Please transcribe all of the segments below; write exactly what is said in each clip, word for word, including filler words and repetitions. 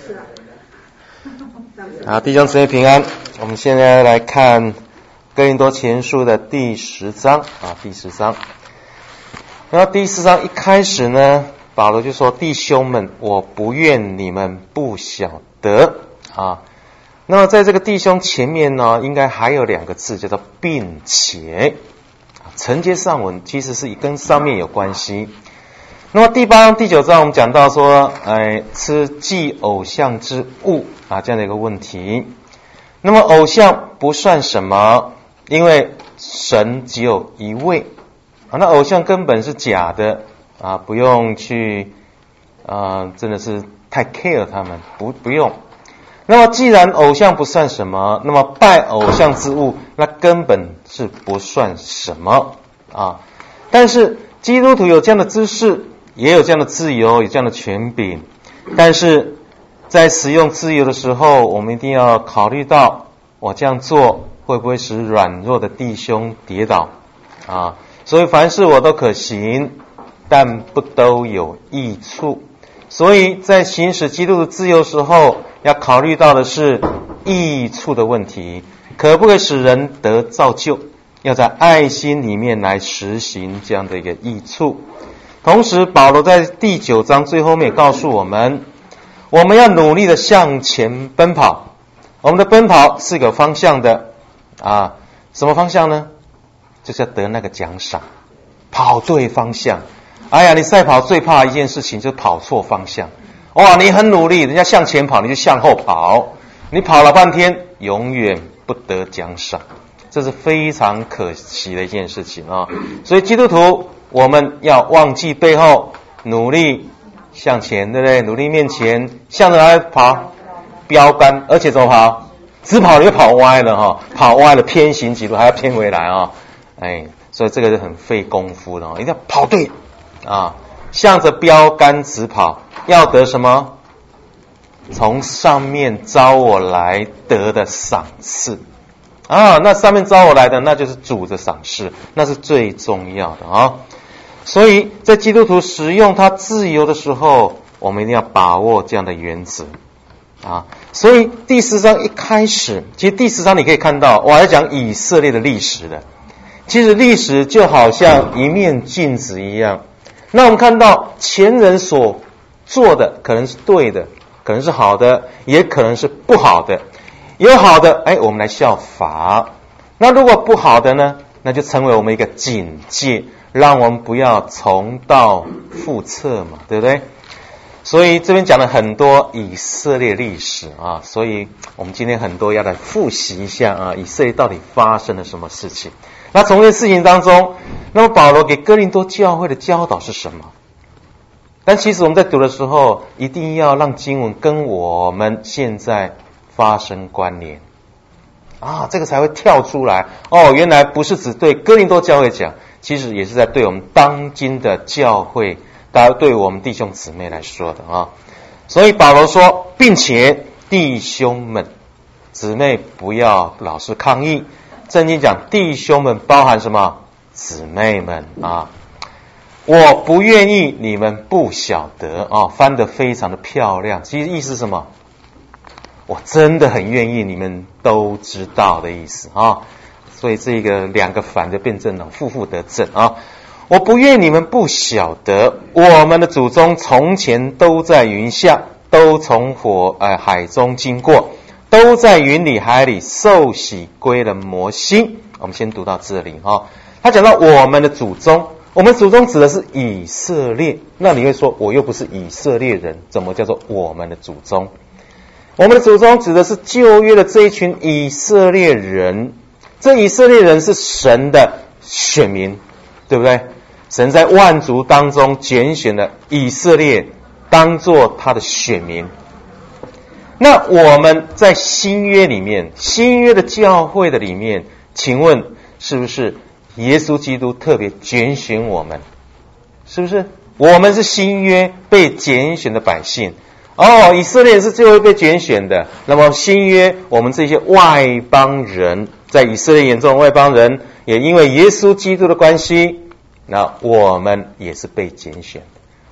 好，弟兄姊妹平安。我们现在来看哥林多前书的第十章啊，第十章。然后第十章一开始呢，保罗就说：“弟兄们，我不愿你们不晓得啊。”那么在这个弟兄前面呢，应该还有两个字，叫做并且。承接上文其实是跟上面有关系。那么第八章、第九章我们讲到说，哎，吃祭偶像之物啊，这样的一个问题。那么偶像不算什么，因为神只有一位啊，那偶像根本是假的啊，不用去啊，真的是太 care 他们，不不用。那么既然偶像不算什么，那么拜偶像之物，那根本是不算什么啊。但是基督徒有这样的知识，也有这样的自由，有这样的权柄，但是在使用自由的时候，我们一定要考虑到，我这样做会不会使软弱的弟兄跌倒啊？所以凡事我都可行，但不都有益处。所以在行使基督的自由时候，要考虑到的是益处的问题，可不可以使人得造就？要在爱心里面来实行这样的一个益处。同时保罗在第九章最后面告诉我们，我们要努力的向前奔跑。我们的奔跑是有方向的啊，什么方向呢？就是要得那个奖赏，跑对方向。哎呀，你赛跑最怕一件事情就是跑错方向。哇，你很努力，人家向前跑，你就向后跑，你跑了半天，永远不得奖赏，这是非常可惜的一件事情啊！所以基督徒，我们要忘记背后，努力向前，对不对？努力面前，向着来跑，标杆，而且怎么跑？只跑你就跑歪了哈，跑歪了偏行几路还要偏回来啊！哎，所以这个是很费功夫的哦，一定要跑对啊，向着标杆直跑。要得什么？从上面招我来得的赏赐啊！那上面招我来的，那就是主的赏赐，那是最重要的啊！所以在基督徒使用他自由的时候，我们一定要把握这样的原则啊！所以第十章一开始，其实第十章你可以看到，我还讲以色列的历史的。其实历史就好像一面镜子一样，那我们看到前人所做的可能是对的，可能是好的，也可能是不好的。有好的，哎，我们来效法。那如果不好的呢？那就成为我们一个警戒，让我们不要重蹈覆辙嘛，对不对？所以这边讲了很多以色列历史啊，所以我们今天很多要来复习一下啊，以色列到底发生了什么事情。那从这事情当中，那么保罗给哥林多教会的教导是什么？但其实我们在读的时候，一定要让经文跟我们现在发生关联啊，这个才会跳出来哦。原来不是只对哥林多教会讲，其实也是在对我们当今的教会，大家对我们弟兄姊妹来说的啊。所以保罗说，并且弟兄们、姊妹不要老是抗议。圣经讲弟兄们包含什么？姊妹们啊。我不愿意你们不晓得啊，翻得非常的漂亮。其实意思是什么？我真的很愿意你们都知道的意思啊。所以这个两个反就变正了，负负得正啊。我不愿你们不晓得，我们的祖宗从前都在云下，都从火呃海中经过，都在云里海里受洗归了摩西。我们先读到这里啊。他讲到我们的祖宗。我们祖宗指的是以色列，那你会说我又不是以色列人，怎么叫做我们的祖宗？我们的祖宗指的是旧约的这一群以色列人，这以色列人是神的选民，对不对？神在万族当中拣选了以色列当作他的选民。那我们在新约里面，新约的教会的里面，请问是不是耶稣基督特别拣选我们？是不是？我们是新约被拣选的百姓。哦，以色列是最后被拣选的。那么新约，我们这些外邦人，在以色列眼中的外邦人，也因为耶稣基督的关系，那我们也是被拣选的。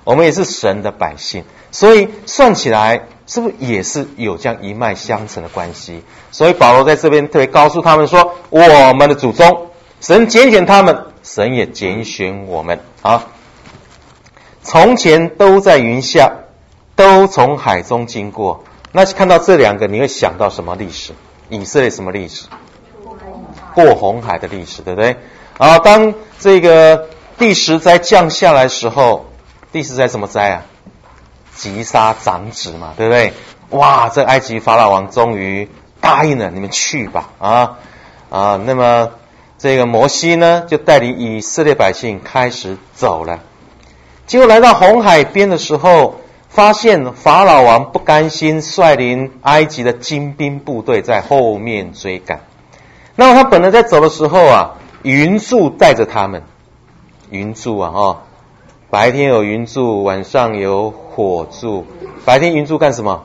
我们也是神的百姓，所以算起来是不是也是有这样一脉相承的关系？所以保罗在这边特别告诉他们说，我们的祖宗，神拣选他们，神也拣选我们啊。从前都在云下，都从海中经过。那看到这两个，你会想到什么历史？以色列什么历史？过红海的历史，对不对？啊，当这个第十灾降下来的时候，第十灾什么灾啊？击杀长子嘛，对不对？哇，这埃及法老王终于答应了，你们去吧，啊啊，那么这个摩西呢，就带领以色列百姓开始走了。结果来到红海边的时候，发现法老王不甘心，率领埃及的精兵部队在后面追赶。那么他本来在走的时候啊，云柱带着他们，云柱啊，哦，白天有云柱，晚上有火柱。白天云柱干什么？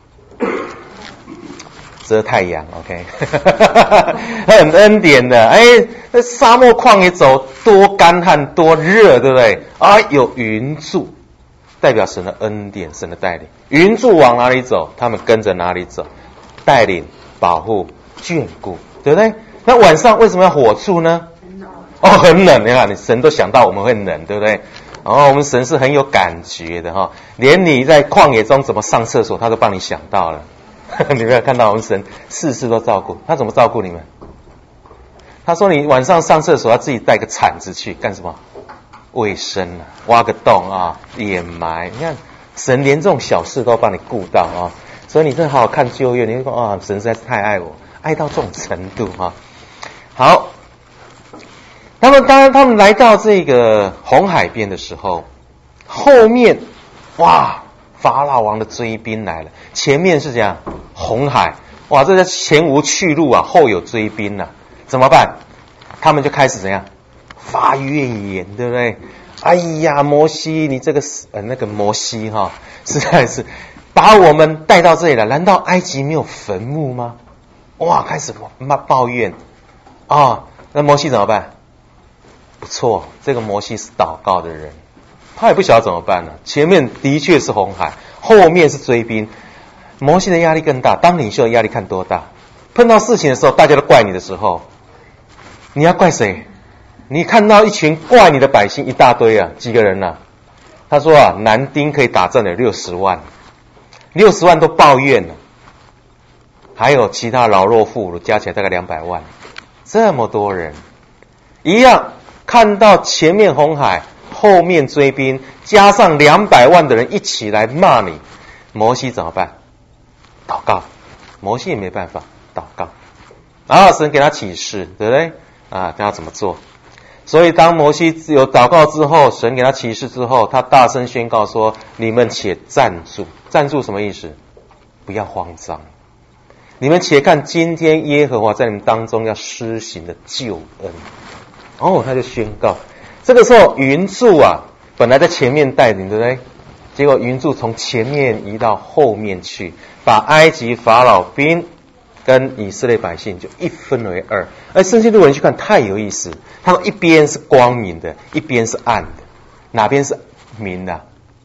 遮太阳 ，OK， 很恩典的。哎，那沙漠旷野走多干旱多热，对不对？啊，有云柱，代表神的恩典，神的带领。云柱往哪里走，他们跟着哪里走，带领、保护、眷顾，对不对？那晚上为什么要火柱呢？哦，很冷，你看，你神都想到我们会冷，对不对？哦，我们神是很有感觉的哈、哦，连你在旷野中怎么上厕所，他都帮你想到了。你没有看到我们神事事都照顾，他怎么照顾你们？他说你晚上上厕所要自己带个铲子去干什么？卫生啊，挖个洞啊，掩埋。你看神连这种小事都帮你顾到啊，所以你真的好好看旧约，你会说啊，神实在是太爱我，爱到这种程度啊。好，那么当然他们来到这个红海边的时候，后面哇，法老王的追兵来了，前面是这样红海，哇，这叫前无去路啊，后有追兵啊，怎么办？他们就开始怎样发怨言，对不对？哎呀，摩西，你这个呃那个摩西哈、哦，实在是把我们带到这里来，难道埃及没有坟墓吗？哇，开始骂抱怨啊、哦，那摩西怎么办？不错，这个摩西是祷告的人，他也不晓得怎么办呢。前面的确是红海，后面是追兵，摩西的压力更大。当领袖的压力看多大？碰到事情的时候，大家都怪你的时候，你要怪谁？你看到一群怪你的百姓一大堆啊，几个人啊？他说啊，男丁可以打仗有六十万，六十万都抱怨了，还有其他老弱妇孺加起来大概两百万，这么多人，一样看到前面红海，后面追兵，加上两百万的人一起来骂你，摩西怎么办？祷告，摩西也没办法，祷告，然后神给他启示，对不对？啊，他要怎么做？所以当摩西有祷告之后，神给他启示之后，他大声宣告说：你们且站住。站住什么意思？不要慌张，你们且看今天耶和华在你们当中要施行的救恩。哦，他就宣告，这个时候云柱啊，本来在前面带领，对不对？结果云柱从前面移到后面去，把埃及法老兵跟以色列百姓就一分为二。而圣经如果你去看，太有意思，他说一边是光明的，一边是暗的，哪边是明的、啊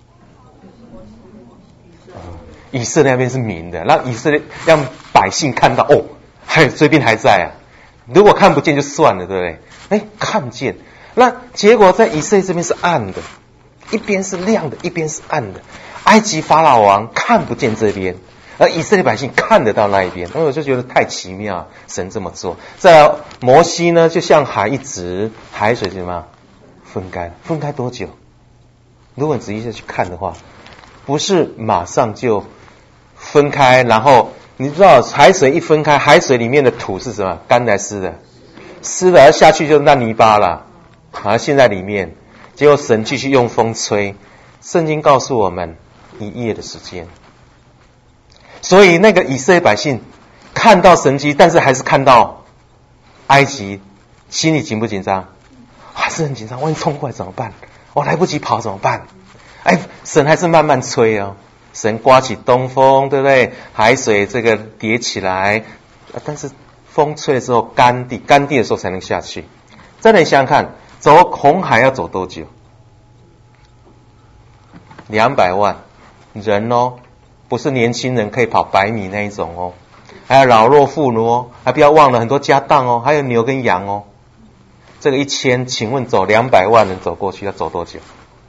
嗯？以色列那边是明的，让以色列让百姓看到，哦，还有追兵还在啊。如果看不见就算了，对不对？哎，看见，那结果在以色列这边是暗的，一边是亮的，一边是暗的。埃及法老王看不见这边，而以色列百姓看得到那一边，我就觉得太奇妙，神这么做。再来，摩西呢，就像海一直，海水怎么分开？分开多久？如果你仔细去看的话，不是马上就分开，然后你知道海水一分开，海水里面的土是什么？干的还是湿的？湿的，下去就是那泥巴了，啊，陷在里面。结果神继续用风吹，圣经告诉我们一夜的时间。所以那个以色列百姓看到神迹，但是还是看到埃及，心里紧不紧张？还是很紧张，万一冲过来怎么办？我来不及跑怎么办？哎，神还是慢慢吹哦，神刮起东风，对不对？海水这个叠起来，但是风吹了之后干地，干地的时候才能下去。再来想想看，走红海要走多久？ 两百万人哦，不是年轻人可以跑百米那一种哦，还有老弱妇孺哦，还不要忘了很多家当哦，还有牛跟羊哦。这个一千，请问走两百万人走过去要走多久？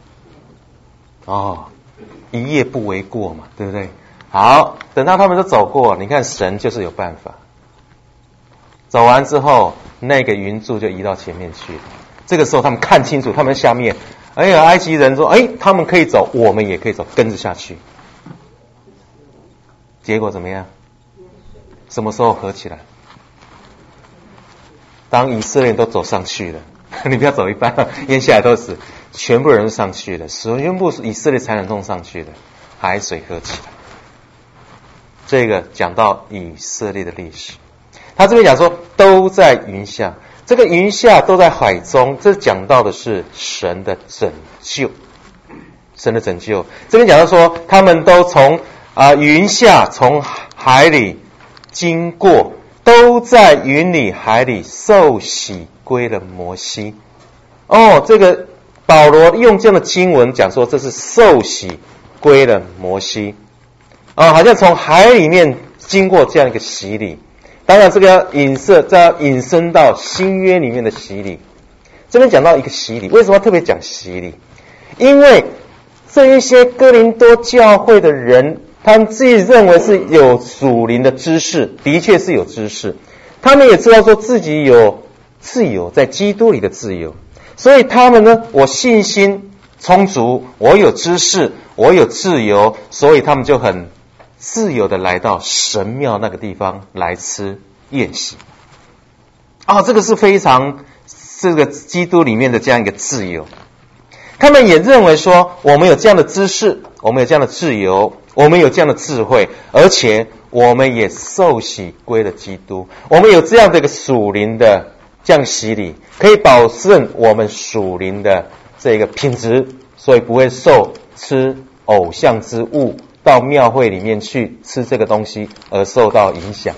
哦，一夜不为过嘛，对不对？好，等到他们都走过，你看神就是有办法。走完之后，那个云柱就移到前面去了。这个时候他们看清楚，他们下面，哎呀，埃及人说，哎，他们可以走，我们也可以走，跟着下去。结果怎么样？什么时候合起来？当以色列人都走上去了，你不要走一半，淹下来都死，全部人都上去了，全部以色列才能弄上去的，海水合起来。这个讲到以色列的历史，他这边讲说都在云下，这个云下都在海中，这讲到的是神的拯救，神的拯救。这边讲到说他们都从啊、呃、云下从海里经过，都在云里海里受洗归了摩西。哦，这个保罗用这样的经文讲说，这是受洗归了摩西。哦，好像从海里面经过这样一个洗礼。当然这个要引射，这要引申到新约里面的洗礼。这边讲到一个洗礼，为什么要特别讲洗礼？因为这一些哥林多教会的人，他们自己认为是有属灵的知识，的确是有知识，他们也知道说自己有自由，在基督里的自由，所以他们呢，我信心充足，我有知识，我有自由，所以他们就很自由的来到神庙那个地方来吃宴席。哦，这个是非常这个基督里面的这样一个自由。他们也认为说，我们有这样的知识，我们有这样的自由，我们有这样的智慧，而且我们也受洗归了基督，我们有这样的一个属灵的这样洗礼，可以保证我们属灵的这个品质，所以不会受吃偶像之物到庙会里面去吃这个东西而受到影响。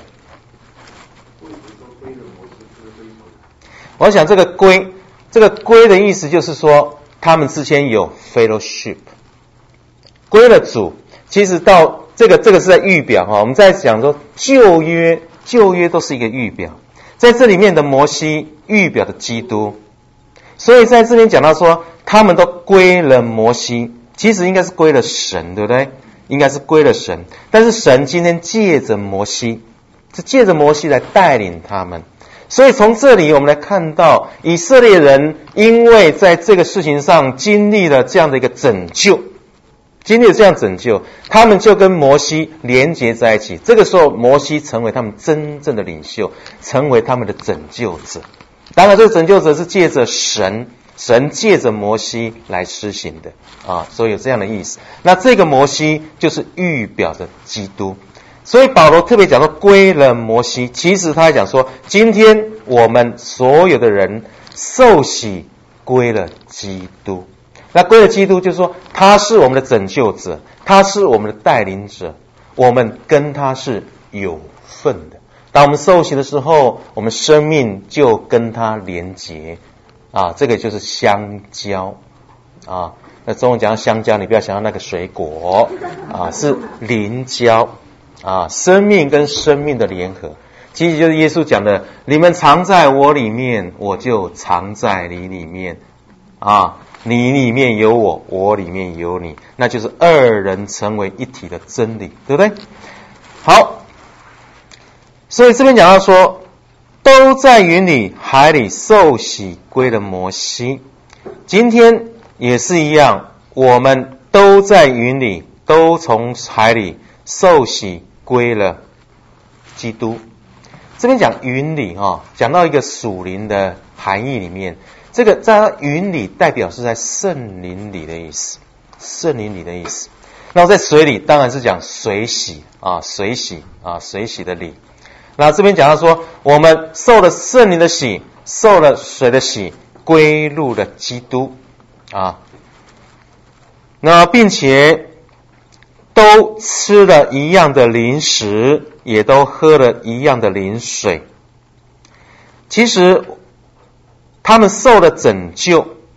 我想这个归，这个归的意思就是说，他们之间有 fellowship， 归了主。其实到这个这个是在预表哈，我们在讲说旧约，旧约都是一个预表，在这里面的摩西预表的基督，所以在这边讲到说，他们都归了摩西，其实应该是归了神，对不对？应该是归了神，但是神今天借着摩西，是借着摩西来带领他们。所以从这里我们来看到，以色列人因为在这个事情上经历了这样的一个拯救，经历了这样拯救，他们就跟摩西连结在一起。这个时候摩西成为他们真正的领袖，成为他们的拯救者。当然这个拯救者是借着神，神借着摩西来施行的啊，所以有这样的意思。那这个摩西就是预表着基督。所以保罗特别讲说归了摩西，其实他还讲说，今天我们所有的人受洗归了基督。那归了基督就是说，他是我们的拯救者，他是我们的带领者，我们跟他是有份的。当我们受洗的时候，我们生命就跟他连结啊，这个就是相交啊。那中文讲到香蕉，你不要想到那个水果啊，是灵交啊，生命跟生命的联合，其实就是耶稣讲的，你们常在我里面，我就常在你里面啊，你里面有我，我里面有你，那就是二人成为一体的真理，对不对？好，所以这边讲到说，都在云里海里受洗归了摩西。今天也是一样，我们都在云里，都从海里受洗归了基督。这边讲云里哈，讲到一个属灵的含义里面，这个在云里代表是在圣灵里的意思，圣灵里的意思。那在水里当然是讲水洗啊，水洗啊，水洗的礼。那这边讲到说，我们受了圣灵的洗，受了水的洗，归入了基督啊。那并且都吃了一样的灵食，也都喝了一样的灵水。其实他们受了拯救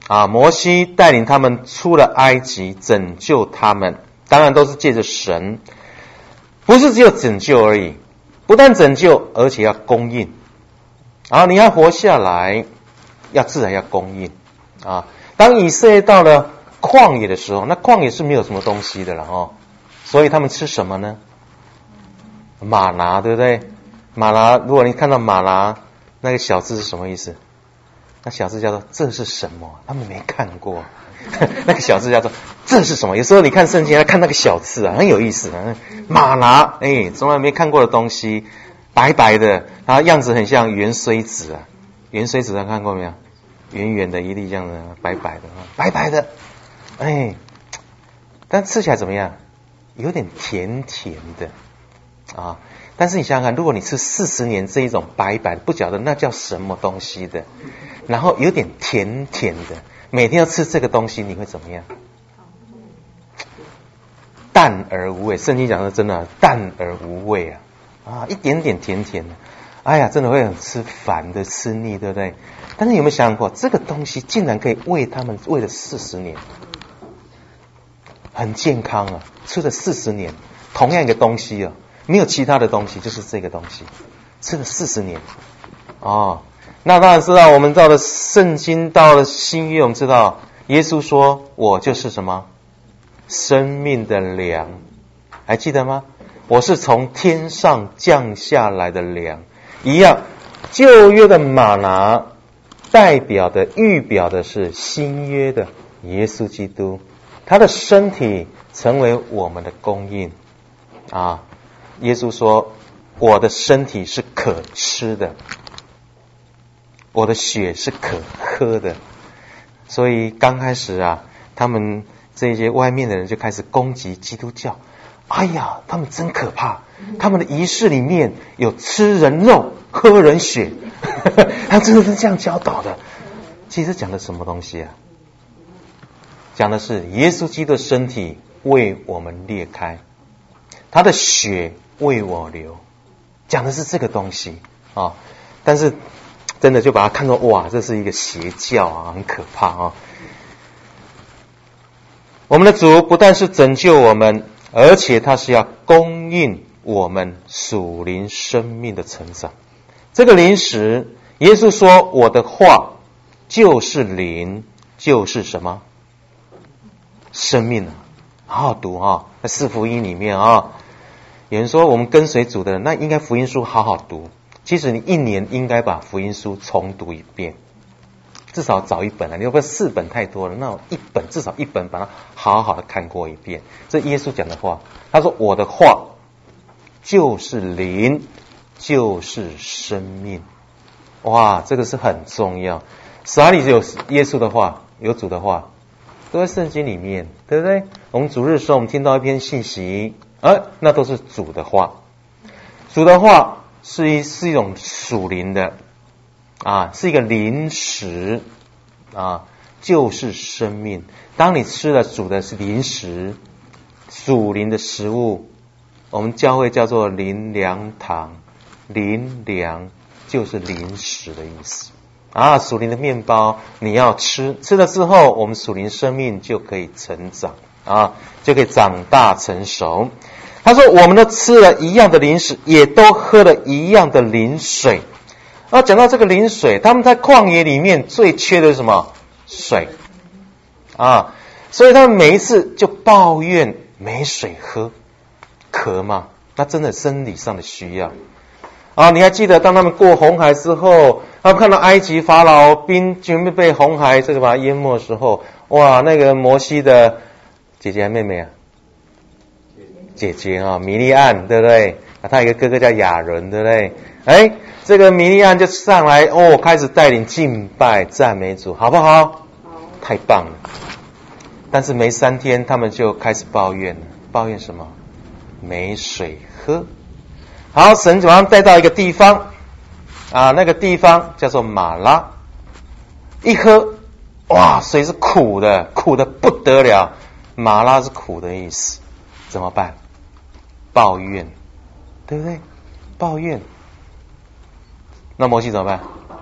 啊，摩西带领他们出了埃及，拯救他们，当然都是借着神，不是只有拯救而已，不但拯救，而且要供应。啊，你要活下来，要自然要供应啊。当以色列到了旷野的时候，那旷野是没有什么东西的了哦，所以他们吃什么呢？玛拿，对不对？玛拿，如果你看到玛拿那个小字是什么意思？那小字叫做这是什么？他们没看过。那个小字叫做这是什么？有时候你看圣经，看那个小字啊，很有意思啊。玛拿，哎，从来没看过的东西，白白的，然后样子很像圆锥子啊。圆锥子，看过没有？圆圆的一粒这样的，白白的，白白的，哎，但吃起来怎么样？有点甜甜的啊。但是你想想看，如果你吃四十年这一种白白的，不晓得那叫什么东西的，然后有点甜甜的，每天要吃这个东西，你会怎么样？淡而无味。圣经讲的真的淡而无味啊，啊，一点点甜甜的，哎呀，真的会很吃烦的，吃腻，对不对？但是有没有想过，这个东西竟然可以喂他们喂了四十年，很健康啊，吃了四十年，同样一个东西啊，没有其他的东西，就是这个东西，吃了四十年，哦，那当然知道，我们到了圣经，到了新约，我们知道耶稣说：“我就是什么生命的粮。”还记得吗？我是从天上降下来的粮，一样。旧约的玛拿代表的、预表的是新约的耶稣基督，他的身体成为我们的供应啊。耶稣说：“我的身体是可吃的，我的血是可喝的。”所以刚开始啊，他们这些外面的人就开始攻击基督教。哎呀，他们真可怕！他们的仪式里面有吃人肉、喝人血，他们真的是这样教导的。其实讲的什么东西啊？讲的是耶稣基督的身体为我们裂开，他的血为我流，讲的是这个东西啊。但是真的就把它看作哇，这是一个邪教啊，很可怕啊。我们的主不但是拯救我们，而且他是要供应我们属灵生命的成长。这个灵食，耶稣说：“我的话就是灵，就是什么？生命啊！”好好读啊，在四福音里面啊，有人说我们跟随主的人，那应该福音书好好读。其实你一年应该把福音书重读一遍，至少找一本啊，你要不然四本太多了，那一本至少一本把它好好的看过一遍。这耶稣讲的话，他说：“我的话就是灵，就是生命。”哇，这个是很重要。哪里有耶稣的话，有主的话，都在圣经里面，对不对？我们主日的时候，我们听到一篇信息，啊，那都是主的话。主的话是一是一种属灵的啊，是一个灵食啊，就是生命。当你吃了主的是灵食，属灵的食物，我们教会叫做灵粮堂，灵粮就是灵食的意思啊。属灵的面包你要吃，吃了之后，我们属灵生命就可以成长啊，就可以长大成熟。他说：“我们都吃了一样的灵食，也都喝了一样的灵水。”啊，讲到这个灵水，他们在旷野里面最缺的是什么？水啊，所以他们每一次就抱怨没水喝，渴嘛，那真的生理上的需要啊。你还记得当他们过红海之后，他们看到埃及法老兵全部被红海这个把它淹没的时候，哇，那个摩西的姐姐还妹妹啊？姐姐啊，米利暗，对不对？啊，他有一个哥哥叫亚伦，对不对？哎，这个米利暗就上来哦，开始带领敬拜赞美主，好不好？好，太棒了。但是没三天，他们就开始抱怨了，抱怨什么？没水喝。好，神把他们带到一个地方啊，那个地方叫做马拉。一喝，哇，水是苦的，苦的不得了。马拉是苦的意思，怎么办？抱怨，对不对？抱怨。那摩西怎么办？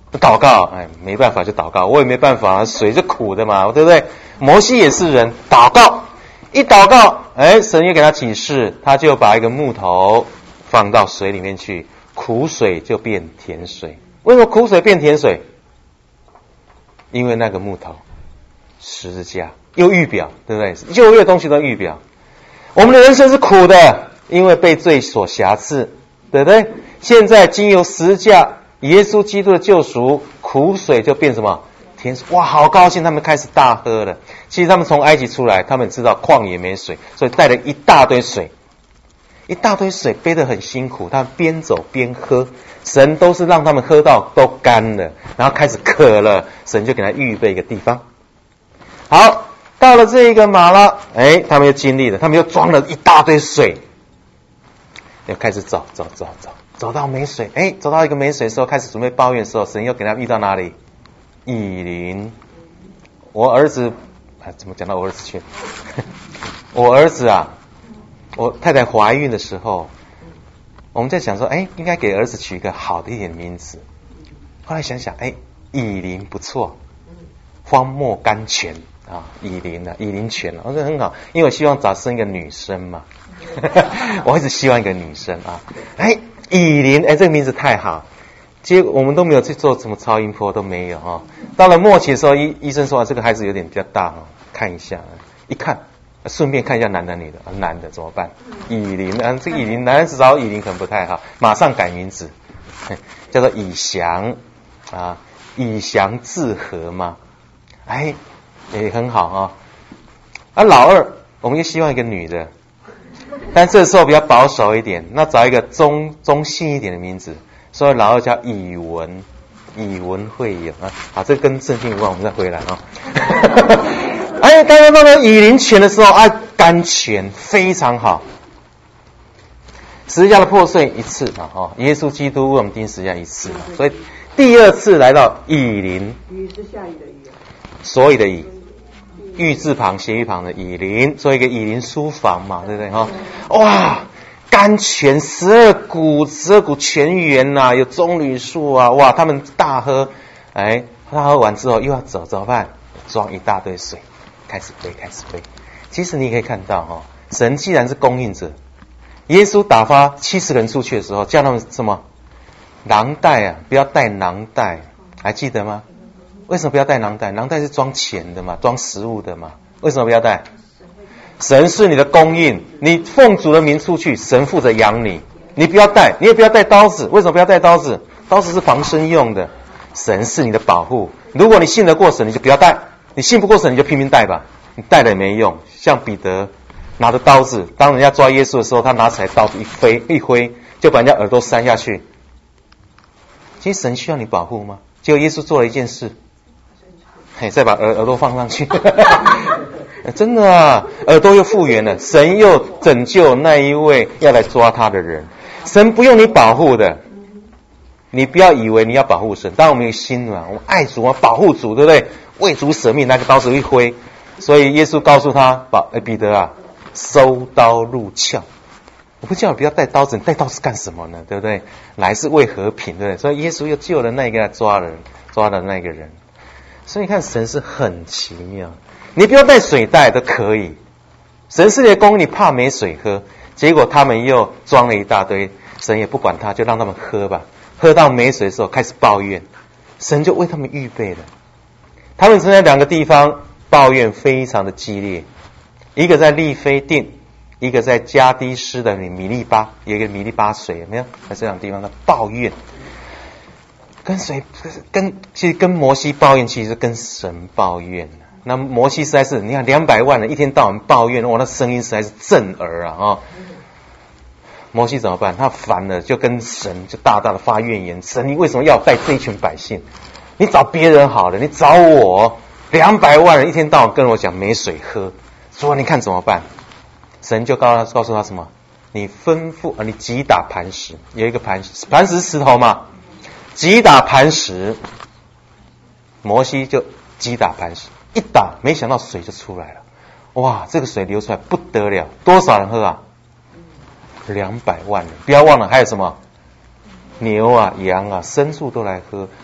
祷告，哎，没办法就祷告，我也没办法，水是苦的嘛，对不对？摩西也是人，祷告，一祷告，哎，神也给他启示，他就把一个木头放到水里面去，苦水就变甜水。为什么苦水变甜水？因为那个木头，十字架又预表，对不对？旧约东西都预表。我们的人生是苦的，因为被罪所辖制，对不对？现在经由十字架，耶稣基督的救赎，苦水就变什么？甜水。哇，好高兴，他们开始大喝了。其实他们从埃及出来，他们知道旷野没水，所以带了一大堆水，一大堆水背得很辛苦，他们边走边喝。神都是让他们喝到都干了，然后开始渴了，神就给他预备一个地方。好，到了这个马拉，哎，他们又经历了，他们又装了一大堆水，又开始走走走走，走到没水，哎，走到一个没水的时候，开始准备抱怨的时候，神又给他们遇到哪里？以琳。我儿子，啊，怎么讲到我儿子去？我儿子啊，我太太怀孕的时候，我们在想说，哎，应该给儿子取一个好的一点的名字。后来想想，哎，以琳不错，荒漠甘泉啊，以琳啊，以琳泉啊，我觉得很好，因为我希望早生一个女生嘛，我一直希望一个女生啊，哎，以琳，哎，这个名字太好。结果我们都没有去做什么超音波，都没有啊。到了末期的时候，医医生说、啊、这个孩子有点比较大啊，看一下，一看，顺便看一下男的女的，啊、男的怎么办？以琳啊，这个以琳，男人至少以琳可能不太好，马上改名字，叫做以祥啊，以祥自和嘛，哎，也很好啊。啊，老二，我们就希望一个女的，但这时候比较保守一点，那找一个中中性一点的名字。所以老二叫以文，以文会友啊。好，这跟圣经无关，我们再回来啊。哎，当然到了以琳泉的时候，啊，甘泉非常好。十字架的破碎一次嘛，哦，耶稣基督为我们钉十字架一次，所以第二次来到以琳，以是下雨的雨，所以的以，玉字旁斜玉旁的以琳，做一个以琳书房嘛，对不对哈？哇！甘泉十二股，十二股泉源呐、啊，有棕榈树啊，哇，他们大喝，哎，他喝完之后又要走，怎么办？装一大堆水，开始背，开始背。其实你可以看到哈、哦，神既然是供应者，耶稣打发七十个人出去的时候，叫他们什么？囊袋啊，不要带囊袋，还记得吗？为什么不要带囊袋？囊袋是装钱的嘛，装食物的嘛，为什么不要带？神是你的供应，你奉主的名出去，神负责养你。你不要带，你也不要带刀子。为什么不要带刀子？刀子是防身用的。神是你的保护。如果你信得过神，你就不要带；你信不过神，你就拼命带吧。你带了也没用。像彼得拿着刀子，当人家抓耶稣的时候，他拿起来刀子一飞一挥，就把人家耳朵扇下去。其实神需要你保护吗？结果耶稣做了一件事，嘿，再把耳耳朵放上去。真的啊，耳朵又复原了，神又拯救那一位要来抓他的人。神不用你保护的，你不要以为你要保护神。当然我们有心嘛，我们爱主啊，保护主，对不对？为主舍命，那个刀子一挥，所以耶稣告诉他，保彼得啊，收刀入鞘。我不叫你不要带刀子，你带刀子干什么呢？对不对？来是为和平，对不对？所以耶稣又救了那个抓人，抓了那个人。所以你看，神是很奇妙。你不要带水袋都可以，神是你的供应，你怕没水喝，结果他们又装了一大堆，神也不管他，就让他们喝吧。喝到没水的时候开始抱怨，神就为他们预备了。他们曾在两个地方抱怨非常的激烈，一个在利非定，一个在加低斯的米利巴，有一个米利巴水，有没有？在这两个地方的抱怨，跟谁？跟其实跟摩西抱怨，其实跟神抱怨。那摩西实在是，你看两百万人一天到晚抱怨，哇，那声音实在是震耳啊！哦，摩西怎么办？他烦了，就跟神就大大的发怨言：神，你为什么要带这一群百姓？你找别人好了，你找我，两百万人一天到晚跟我讲没水喝，说你看怎么办？神就告诉他，告诉他什么？你吩咐啊，你击打磐石，有一个磐石，磐石是石头嘛，击打磐石，摩西就击打磐石。一打，没想到水就出来了，哇！这个水流出来不得了，多少人喝啊？两百万人！不要忘了还有什么牛啊、羊啊、牲畜都来喝，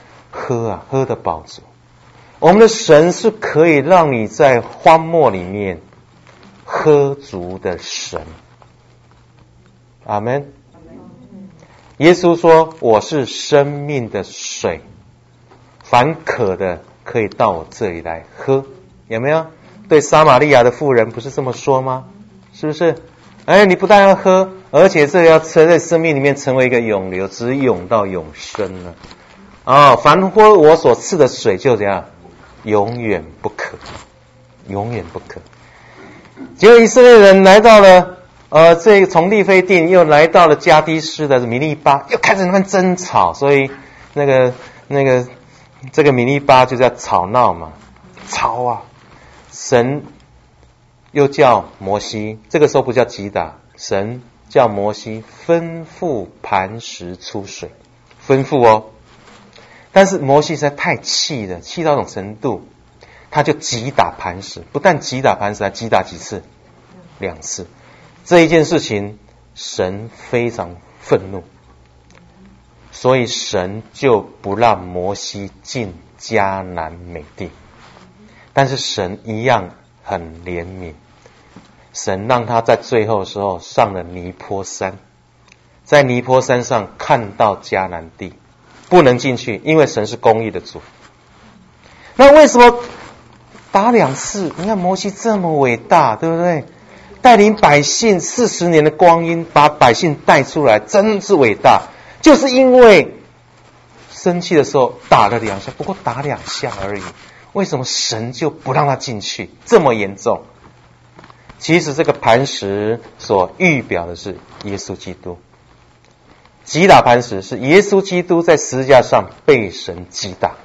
喝啊，喝得饱足。我们的神是可以让你在荒漠里面喝足的神。阿们。耶稣说，我是生命的水，凡渴的可以到我这里来喝。有没有？对撒玛利亚的妇人不是这么说吗？是不是？哎，你不但要喝，而且这要在生命里面成为一个涌流，直涌到永生了。哦，凡喝我所赐的水就这样，永远不渴，永远不渴。结果以色列人来到了，呃，这从利非定又来到了加低斯的米利巴，又开始他们争吵，所以那个那个这个米利巴就叫吵闹嘛，吵啊！神又叫摩西，这个时候不叫击打，神叫摩西吩咐磐石出水，吩咐哦。但是摩西实在太气了，气到一种程度，他就击打磐石，不但击打磐石，还击打几次？两次。这一件事情，神非常愤怒，所以神就不让摩西进迦南美地。但是神一样很怜悯，神让他在最后的时候上了尼坡山，在尼坡山上看到迦南地，不能进去，因为神是公义的主。那为什么打两次？你看摩西这么伟大，对不对？带领百姓四十年的光阴，把百姓带出来，真是伟大。就是因为生气的时候打了两下，不过打两下而已。为什么神就不让他进去？这么严重？其实这个磐石所预表的是耶稣基督。击打磐石是耶稣基督在十字架上被神击打，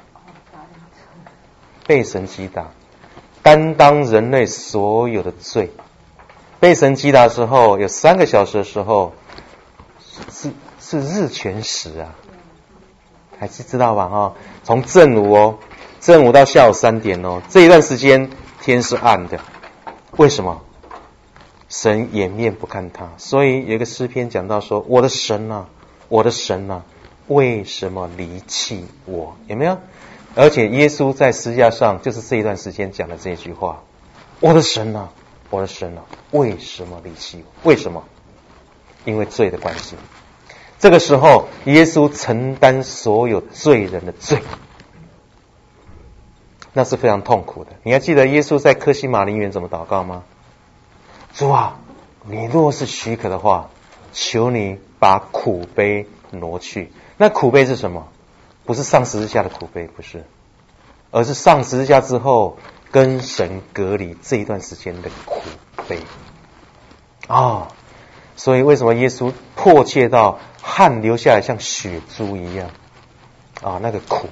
被神击打，担当人类所有的罪。被神击打的时候，有三个小时的时候，是是日全食啊，还是知道吧？哦，从正午哦，正午到下午三点哦，这一段时间天是暗的。为什么？神掩面不看他，所以有一个诗篇讲到说：“我的神啊，我的神啊，为什么离弃我？”有没有？而且耶稣在十字架上就是这一段时间讲的这句话：“我的神啊，我的神啊，为什么离弃我？为什么？因为罪的关系。”这个时候，耶稣承担所有罪人的罪，那是非常痛苦的。你还记得耶稣在客西马尼园怎么祷告吗？主啊，你若是许可的话，求你把苦杯挪去。那苦杯是什么？不是上十字架的苦杯，不是，而是上十字架之后跟神隔离这一段时间的苦杯啊、哦！所以为什么耶稣迫切到汗流下来像血珠一样啊、哦？那个苦。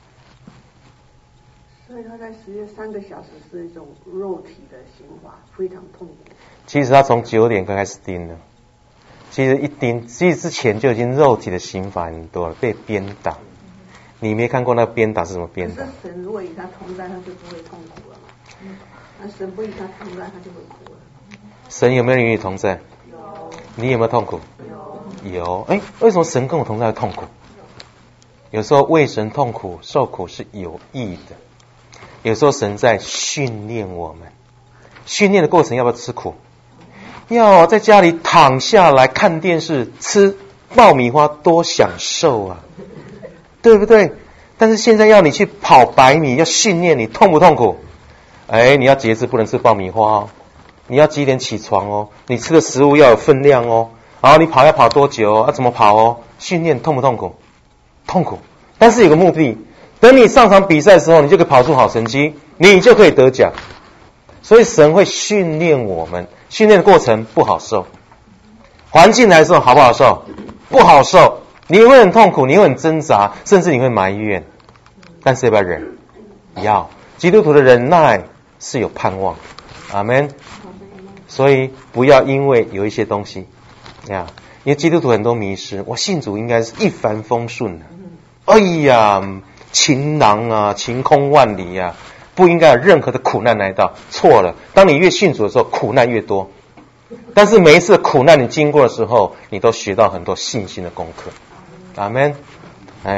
所以他在十月三个小时是一种肉体的刑罚，非常痛苦。 其实他从九点开始钉了，其实一钉，其实之前就已经肉体的刑罚很多了，被鞭打。你没看过那个鞭打是什么鞭打？ 可是神如果与他同在，他就不会痛苦了嘛。那神不与他同在，他就会苦了。 神有没有与你同在？ 有。 你有没有痛苦？ 有。 有。哎，为什么神跟我同在会痛苦？有时候为神痛苦受苦是有益的。有时候神在训练我们，训练的过程要不要吃苦？要在家里躺下来看电视，吃爆米花多享受啊，对不对？但是现在要你去跑百米，要训练你，痛不痛苦？哎，你要节制，不能吃爆米花哦。你要几点起床哦？你吃的食物要有分量哦。然后你跑要跑多久哦？要怎么跑哦？训练痛不痛苦？痛苦，但是有个目的。等你上场比赛的时候，你就可以跑出好成绩，你就可以得奖。所以神会训练我们，训练的过程不好受。环境来的时候好不好受？不好受，你会很痛苦，你会很挣扎，甚至你会埋怨。但是要不要忍？要。基督徒的忍耐是有盼望。阿们。所以不要因为有一些东西呀，因为基督徒很多迷失，我信主应该是一帆风顺的。哎呀，晴朗啊，晴空万里啊，不应该有任何的苦难来到。错了，当你越信主的时候，苦难越多。但是每一次的苦难你经过的时候，你都学到很多信心的功课。阿们。哎，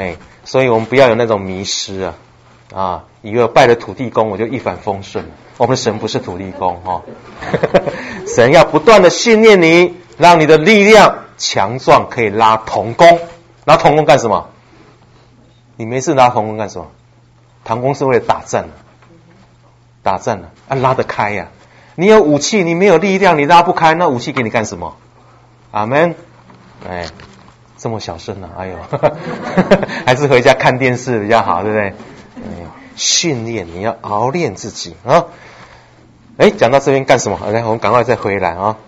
所以我们不要有那种迷失啊，啊，以为我拜了土地公我就一帆风顺。我们的神不是土地公哦，神要不断的训练你，让你的力量强壮，可以拉铜弓。拉铜弓干什么？你没事拉铜弓干什么？铜弓是为了打仗的，打仗的啊，拉得开呀、啊。你有武器，你没有力量，你拉不开，那武器给你干什么？阿们。哎，这么小声啊，哎呦，还是回家看电视比较好，对不对？哎，训练你要熬练自己啊。哎，讲到这边干什么？来，我们赶快再回来啊。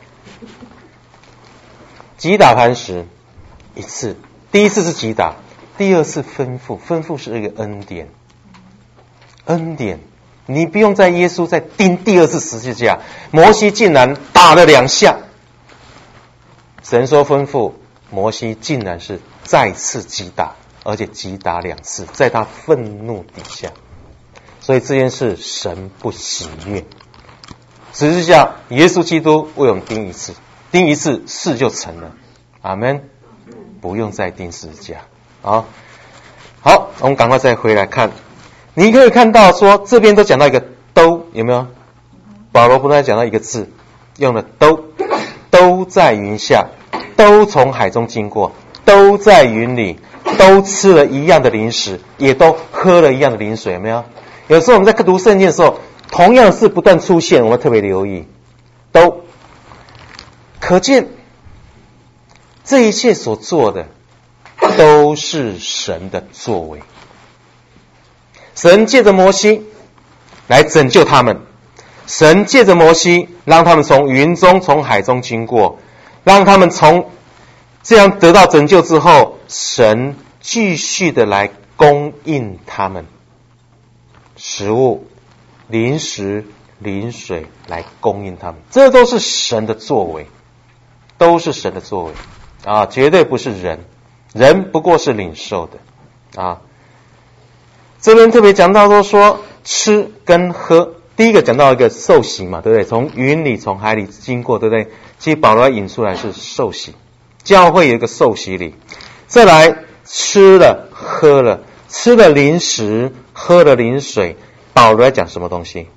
击打磐石一次，第一次是击打，第二次吩咐，吩咐是一个恩典，恩典。你不用在耶稣再钉第二次十字架，摩西竟然打了两下。神说吩咐，摩西竟然是再次击打，而且击打两次，在他愤怒底下。所以这件事神不喜悦。十字架，耶稣基督为我们钉一次，钉一次事就成了。阿们，不用再钉十字架。好，好，我们赶快再回来看。你可以看到说，这边都讲到一个都，有没有？保罗不断讲到一个字，用了都，都在云下，都从海中经过，都在云里，都吃了一样的零食，也都喝了一样的灵水，有没有？有时候我们在读圣经的时候，同样是不断出现，我们特别留意，都可见这一切所做的都是神的作为。神借着摩西来拯救他们，神借着摩西让他们从云中从海中经过，让他们从这样得到拯救之后，神继续的来供应他们食物、零食、灵水，来供应他们。这都是神的作为，都是神的作为啊，绝对不是人，人不过是领受的啊。这边特别讲到说说吃跟喝，第一个讲到一个受洗嘛，对不对？从云里从海里经过，对不对？其实保罗引出来是受洗，教会有一个受洗礼。再来吃了喝了，吃了零食喝了灵水，保罗在讲什么东西？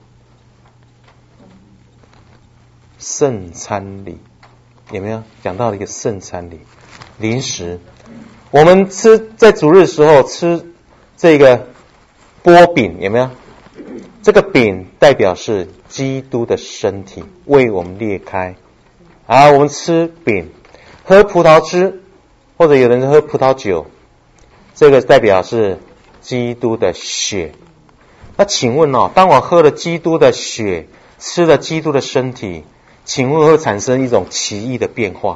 圣餐礼，有没有讲到一个圣餐礼？零食，我们吃在主日的时候吃这个波饼，有没有？这个饼代表是基督的身体为我们裂开啊。我们吃饼，喝葡萄汁，或者有人喝葡萄酒，这个代表是基督的血。那请问哦，当我喝了基督的血，吃了基督的身体，请问会产生一种奇异的变化？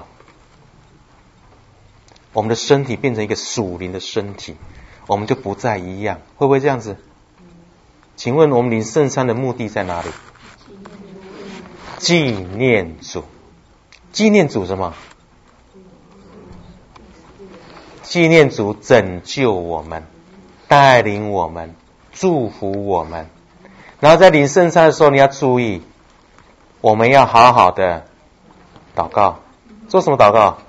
我们的身体变成一个属灵的身体，我们就不再一样，会不会这样子？请问我们领圣餐的目的在哪里？纪念主。纪念主什么？纪念主拯救我们，带领我们，祝福我们。然后在领圣餐的时候，你要注意，我们要好好的祷告。做什么祷告？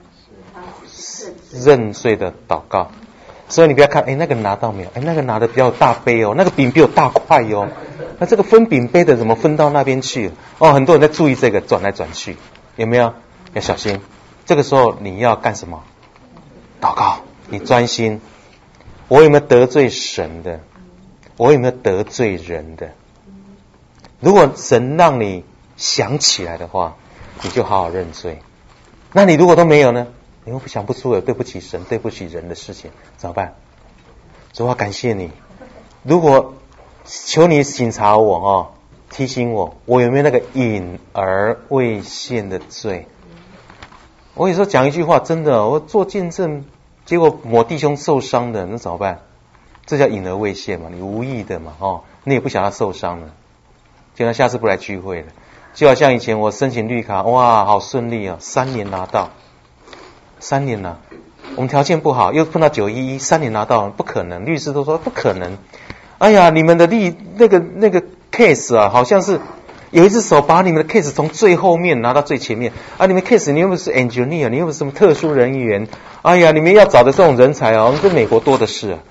认罪的祷告。所以你不要看，哎，那个拿到没有？哎，那个拿的比较大杯哦，那个饼比我大块哦。那这个分饼杯的怎么分到那边去？哦，很多人在注意这个，转来转去，有没有？要小心。这个时候你要干什么？祷告，你专心。我有没有得罪神的？我有没有得罪人的？如果神让你想起来的话，你就好好认罪。那你如果都没有呢？你又想不出有对不起神、对不起人的事情，怎么办？主啊，感谢你。如果求你省察我哦，提醒我，我有没有那个隐而未现的罪？我有时候讲一句话，真的，我做见证，结果某弟兄受伤的，那怎么办？这叫隐而未现嘛，你无意的嘛，哦，你也不想他受伤了，结果他下次不来聚会了。就好像以前我申请绿卡，哇，好顺利啊，三年拿到。三年了，我们条件不好，又碰到九一一，三年拿到，不可能。律师都说不可能。哎呀，你们的例那个那个 case 啊，好像是有一只手把你们的 case 从最后面拿到最前面啊。你们 case 你又不是 engineer， 你又不是什么特殊人员。哎呀，你们要找的这种人才啊，我们在美国多的是啊。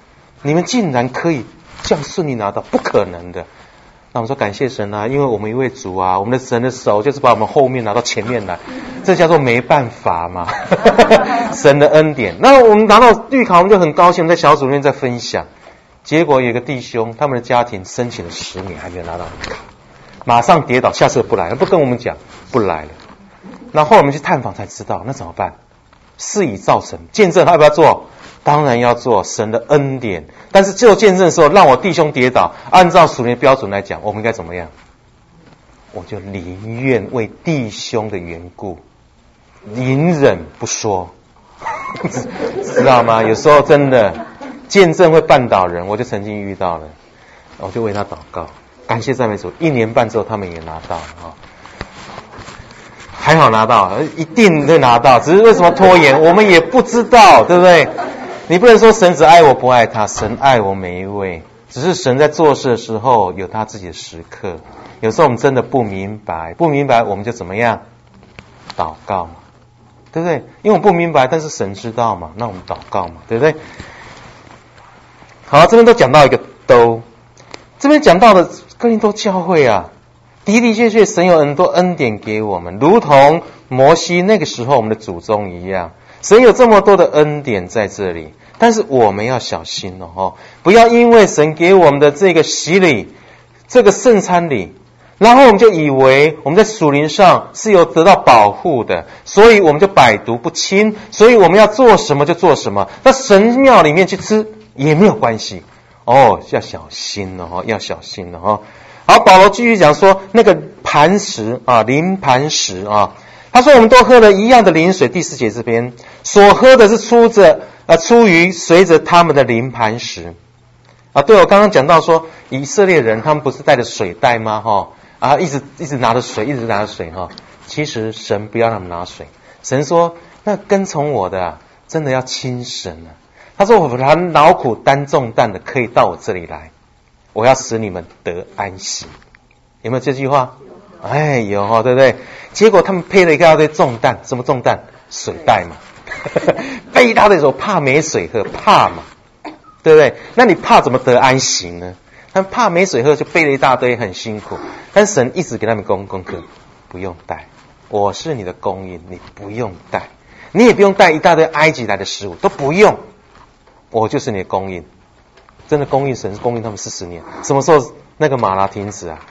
你们竟然可以这样顺利拿到，不可能的。那我们说感谢神啊，因为我们一位主啊，我们的神的手就是把我们后面拿到前面来，这叫做没办法嘛，神的恩典。那我们拿到绿卡，我们就很高兴，在小组里面在分享。结果有一个弟兄，他们的家庭申请了十年还没有拿到绿卡，马上跌倒，下次不来了，不跟我们讲，不来了。然后我们去探访才知道，那怎么办？事已造成，见证要不要做？当然要做，神的恩典。但是做见证的时候，让我弟兄跌倒，按照属灵的标准来讲，我们应该怎么样？我就宁愿为弟兄的缘故，隐忍不说，知道吗？有时候真的见证会绊倒人，我就曾经遇到了，我就为他祷告，感谢赞美主。一年半之后，他们也拿到了啊。还好拿到，一定会拿到，只是为什么拖延，我们也不知道，对不对？你不能说神只爱我不爱他，神爱我每一位，只是神在做事的时候有他自己的时刻。有时候我们真的不明白，不明白我们就怎么样？祷告嘛，对不对？因为我们不明白，但是神知道嘛，那我们祷告嘛，对不对？好，这边都讲到一个都，这边讲到的哥林多教会啊，的的确确神有很多恩典给我们，如同摩西那个时候我们的祖宗一样，神有这么多的恩典在这里。但是我们要小心哦，不要因为神给我们的这个洗礼，这个圣餐礼，然后我们就以为我们在属灵上是有得到保护的，所以我们就百毒不侵，所以我们要做什么就做什么，那神庙里面去吃也没有关系哦，要小心哦，要小心哦。好，保罗继续讲说那个磐石啊，灵磐石啊，他说我们都喝了一样的灵水，第四节这边所喝的是出着呃出于随着他们的灵磐石啊。对，我刚刚讲到说以色列人他们不是带着水袋吗？哈啊，一直一直拿着水，一直拿着水哈。其实神不要他们拿水，神说那跟从我的啊，真的要亲神啊。他说我凡劳苦担重担的，可以到我这里来，我要使你们得安息。有没有这句话？哎，有哈，对不对？结果他们背了一大堆重担，什么重担？水袋嘛，背一大堆的时候怕没水喝，怕嘛，对不对？那你怕怎么得安息呢？他们怕没水喝，就背了一大堆，很辛苦。但神一直给他们功功课，不用带，我是你的供应，你不用带，你也不用带一大堆埃及来的食物，都不用，我就是你的供应。真的供应，神供应他们四十年。什么时候那个玛拿停止啊？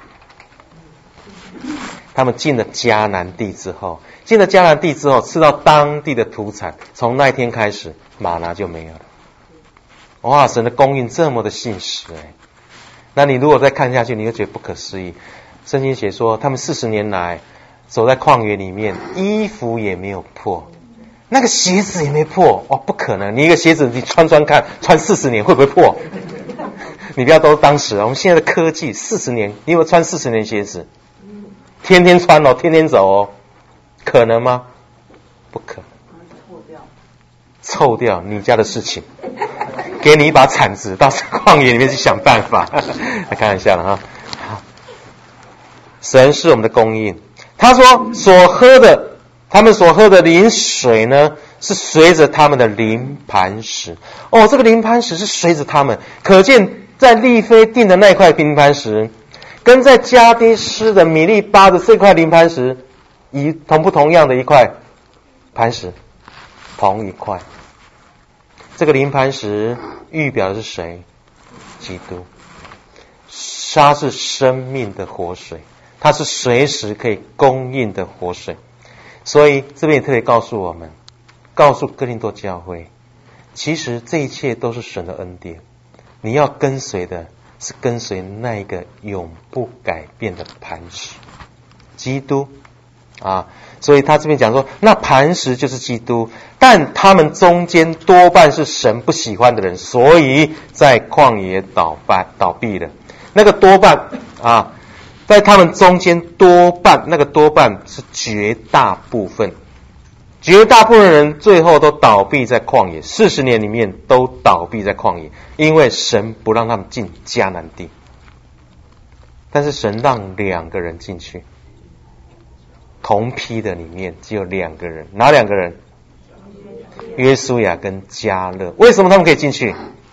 他们进了迦南地之后，进了迦南地之后，吃到当地的土产，从那一天开始，玛拿就没有了。哇，神的供应这么的信实哎！那你如果再看下去，你会觉得不可思议。圣经写说，他们四十年来走在旷野里面，衣服也没有破，那个鞋子也没破。哇，不可能！你一个鞋子你穿穿看，穿四十年会不会破？你不要都当时啊！我们现在的科技，四十年，你有没有穿四十年鞋子？天天穿哦，天天走哦，可能吗？不可能。臭掉，臭掉你家的事情，给你一把铲子，到旷野里面去想办法。来看一下了哈。好，神是我们的供应。他说所喝的，他们所喝的灵水呢，是随着他们的灵磐石。哦，这个灵磐石是随着他们，可见在利非定的那块灵磐石，跟在加低斯的米利巴的这块灵磐石，一同不同样的一块磐石？同一块。这个灵磐石预表的是谁？基督。它是生命的活水，它是随时可以供应的活水。所以这边也特别告诉我们，告诉哥林多教会，其实这一切都是神的恩典，你要跟随的是跟随那一个永不改变的磐石，基督啊。所以他这边讲说，那磐石就是基督，但他们中间多半是神不喜欢的人，所以在旷野倒败倒闭了。那个多半啊，在他们中间多半，那个多半是绝大部分，绝大部分人最后都倒闭在旷野，四十年里面都倒闭在旷野，因为神不让他们进迦南地。但是神让两个人进去，同批的里面只有两个人，哪两个人？约书亚跟迦勒。为什么他们可以进去？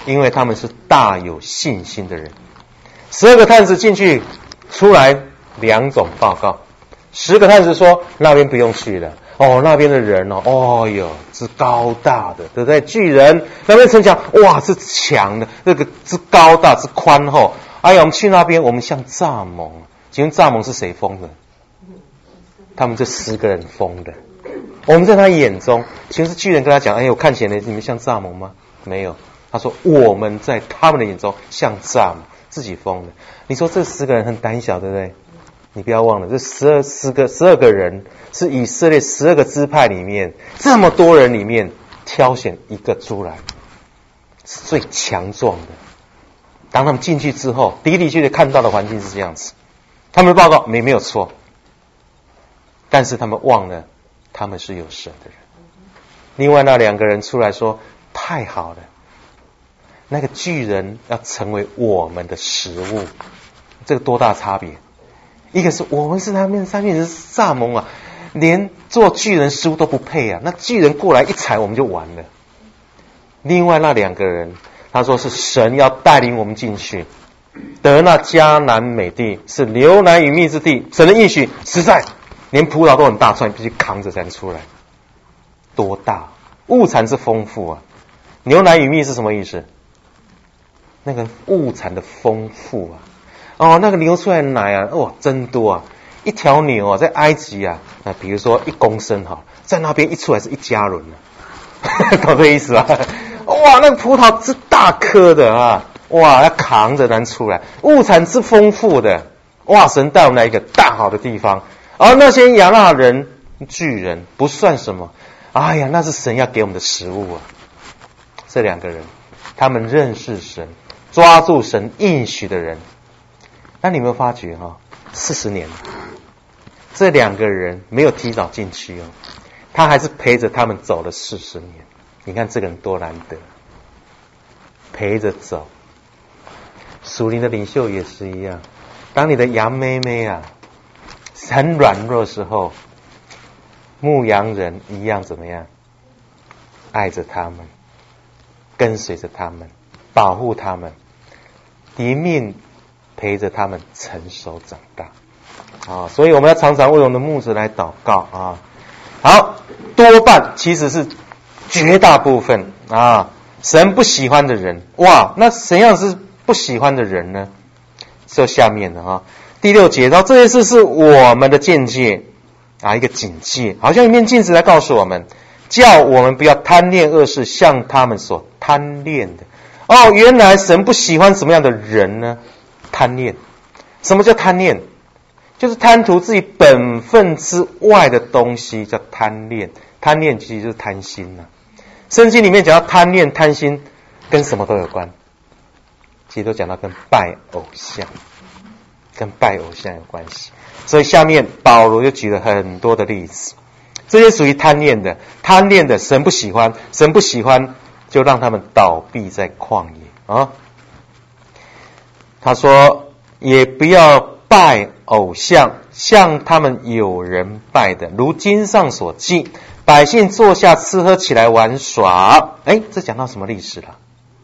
因为他们是大有信心的人。十二个探子进去，出来两种报告。十个探子说那边不用去了，哦，那边的人哦，哦哟，是高大的，对不对？巨人，那边城墙，哇，是强的，那个是高大，是宽厚。哎呀，我们去那边，我们像蚱蜢。请问蚱蜢是谁封的？他们这十个人封的。我们在他眼中，其实巨人跟他讲：“哎，我看起来你们像蚱蜢吗？”没有，他说我们在他们的眼中像蚱蜢，自己封的。你说这十个人很胆小，对不对？你不要忘了，这十二十个十二个人是以色列十二个支派里面这么多人里面挑选一个出来，是最强壮的。当他们进去之后，的的确确看到的环境是这样子，他们的报告没没有错，但是他们忘了他们是有神的人。另外那两个人出来说：“太好了，那个巨人要成为我们的食物。”这个多大差别？一个是我们是他们上面是蚱蜢啊，连做巨人食物都不配啊，那巨人过来一踩我们就完了。另外那两个人他说是神要带领我们进去得那迦南美地，是流奶与蜜之地，神的应许实在，连葡萄都很大串，必须扛着才能出来。多大物产是丰富啊！牛奶与蜜是什么意思？那个物产的丰富啊！哦，那个流出来的奶啊，哇，真多啊！一条牛啊，在埃及啊，那比如说一公升哈，在那边一出来是一加仑啊，懂这意思吧？哇，那个葡萄是大颗的啊，哇，要扛着能出来，物产是丰富的，哇，神带我们来一个大好的地方，而那些亚纳人、巨人不算什么，哎呀，那是神要给我们的食物啊！这两个人，他们认识神，抓住神应许的人。那你有没有发觉哈、哦？四十年，这两个人没有提早进去哦，他还是陪着他们走了四十年。你看这个人多难得，陪着走。属灵的领袖也是一样，当你的羊妹妹啊很软弱的时候，牧羊人一样怎么样？爱着他们，跟随着他们，保护他们，一命陪着他们成熟长大啊！所以我们要常常为我们的牧者来祷告啊。好，多半其实是绝大部分啊，神不喜欢的人，哇，那怎样是不喜欢的人呢？就下面的啊，第六节，到这件事是我们的见解啊，一个警戒，好像一面镜子来告诉我们，叫我们不要贪恋恶事，像他们所贪恋的。哦，原来神不喜欢什么样的人呢？贪恋。什么叫贪恋？就是贪图自己本分之外的东西，叫贪恋。贪恋其实就是贪心啊。圣经里面讲到贪恋、贪心，跟什么都有关。其实都讲到跟拜偶像，跟拜偶像有关系。所以下面保罗就举了很多的例子，这些属于贪恋的，贪恋的神不喜欢，神不喜欢就让他们倒闭在旷野啊。他说也不要拜偶像，像他们有人拜的，如经上所记，百姓坐下吃喝起来玩耍。哎，这讲到什么历史了？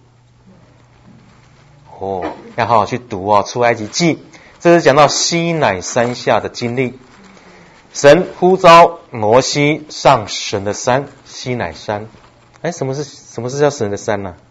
哦，要好好去读哦，出埃及记，这是讲到西乃山下的经历。神呼召摩西上神的山，西乃山。哎，什么是什么是叫神的山呢、啊？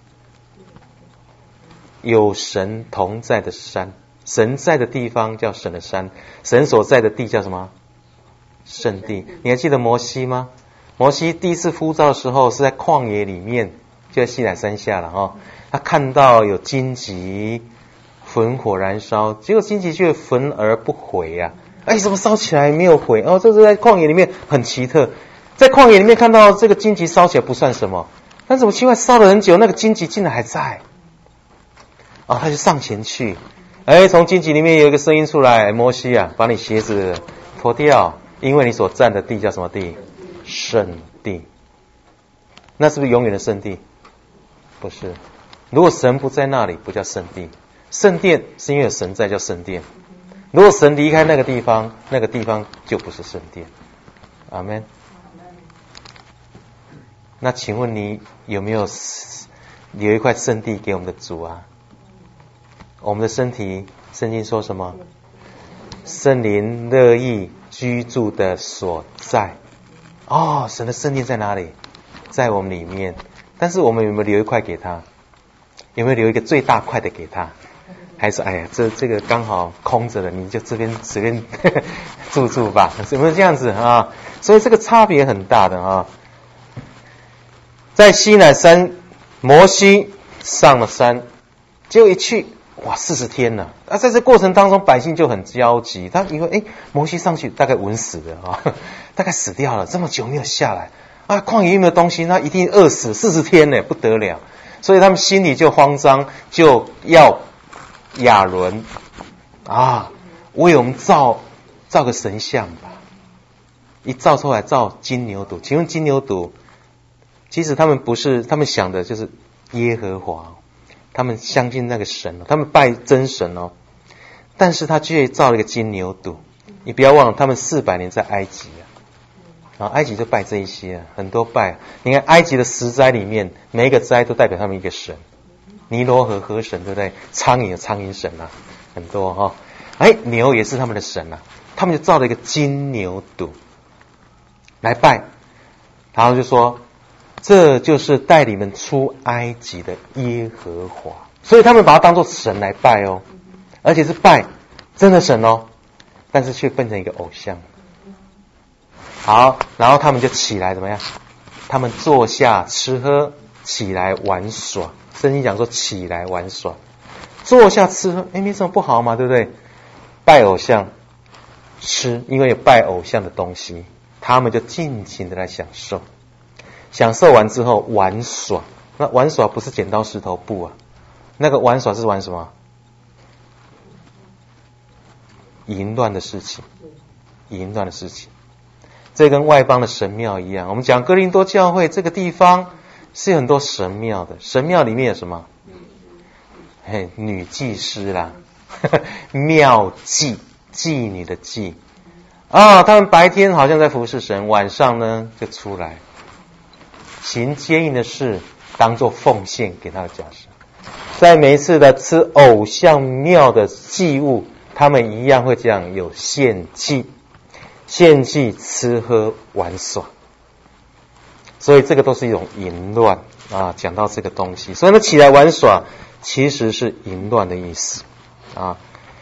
有神同在的山，神在的地方叫神的山，神所在的地叫什么？圣地。你还记得摩西吗？摩西第一次呼召的时候是在旷野里面，就在西乃山下了哦。他看到有荆棘焚火燃烧，结果荆棘却焚而不毁呀、啊！哎，怎么烧起来没有毁？哦，这是在旷野里面很奇特，在旷野里面看到这个荆棘烧起来不算什么，但怎么奇怪，烧了很久，那个荆棘竟然还在。啊、哦，他就上前去，哎，从荆棘里面有一个声音出来，摩西啊，把你鞋子脱掉，因为你所站的地叫什么地？圣地。那是不是永远的圣地？不是。如果神不在那里，不叫圣地。圣殿是因为有神在，叫圣殿。如果神离开那个地方，那个地方就不是圣殿。阿们。那请问你有没有留一块圣地给我们的主啊。我们的身体，圣经说什么？圣灵乐意居住的所在。哦，神的圣殿在哪里？在我们里面。但是我们有没有留一块给他？有没有留一个最大块的给他？还是哎呀，这这个刚好空着了，你就这边随便住住吧？有没有这样子啊？所以这个差别很大的啊。在西乃山，摩西上了山，结果一去，哇，四十天了。啊，在这过程当中，百姓就很焦急，他以为，哎，摩西上去大概稳死的啊，大概死掉了，这么久没有下来啊，旷野有没有东西？那一定饿死，四十天呢，不得了。所以他们心里就慌张，就要亚伦啊，为我们造造个神像吧。一造出来造金牛犊，请问金牛犊，其实他们不是，他们想的就是耶和华，他们相信那个神，他们拜真神哦，但是他却造了一个金牛犊。你不要忘了，他们四百年在埃及啊，埃及就拜这一些，很多拜。你看埃及的十灾里面，每一个灾都代表他们一个神，尼罗河河神，对不对？苍蝇有苍蝇神啊，很多哈、哦。哎，牛也是他们的神啊，他们就造了一个金牛犊来拜，然后就说这就是带你们出埃及的耶和华，所以他们把它当作神来拜哦，而且是拜真的神哦，但是却变成一个偶像。好，然后他们就起来怎么样？他们坐下吃喝，起来玩耍。圣经讲说起来玩耍，坐下吃喝，哎，没什么不好嘛，对不对？拜偶像吃，因为有拜偶像的东西，他们就尽情的来享受。享受完之后玩耍，那玩耍不是剪刀石头布啊，那个玩耍是玩什么？淫乱的事情，淫乱的事情。这跟外邦的神庙一样，我们讲哥林多教会这个地方是有很多神庙的，神庙里面有什么？嘿，女祭司啦，庙妓，妓女的妓啊，他们白天好像在服侍神，晚上呢就出来行奸淫的事，当作奉献给他的假神。在每一次的吃偶像庙的祭物，他们一样会这样有献祭。献祭、吃喝、玩耍，所以这个都是一种淫乱啊。讲到这个东西，所以呢，起来玩耍其实是淫乱的意思啊。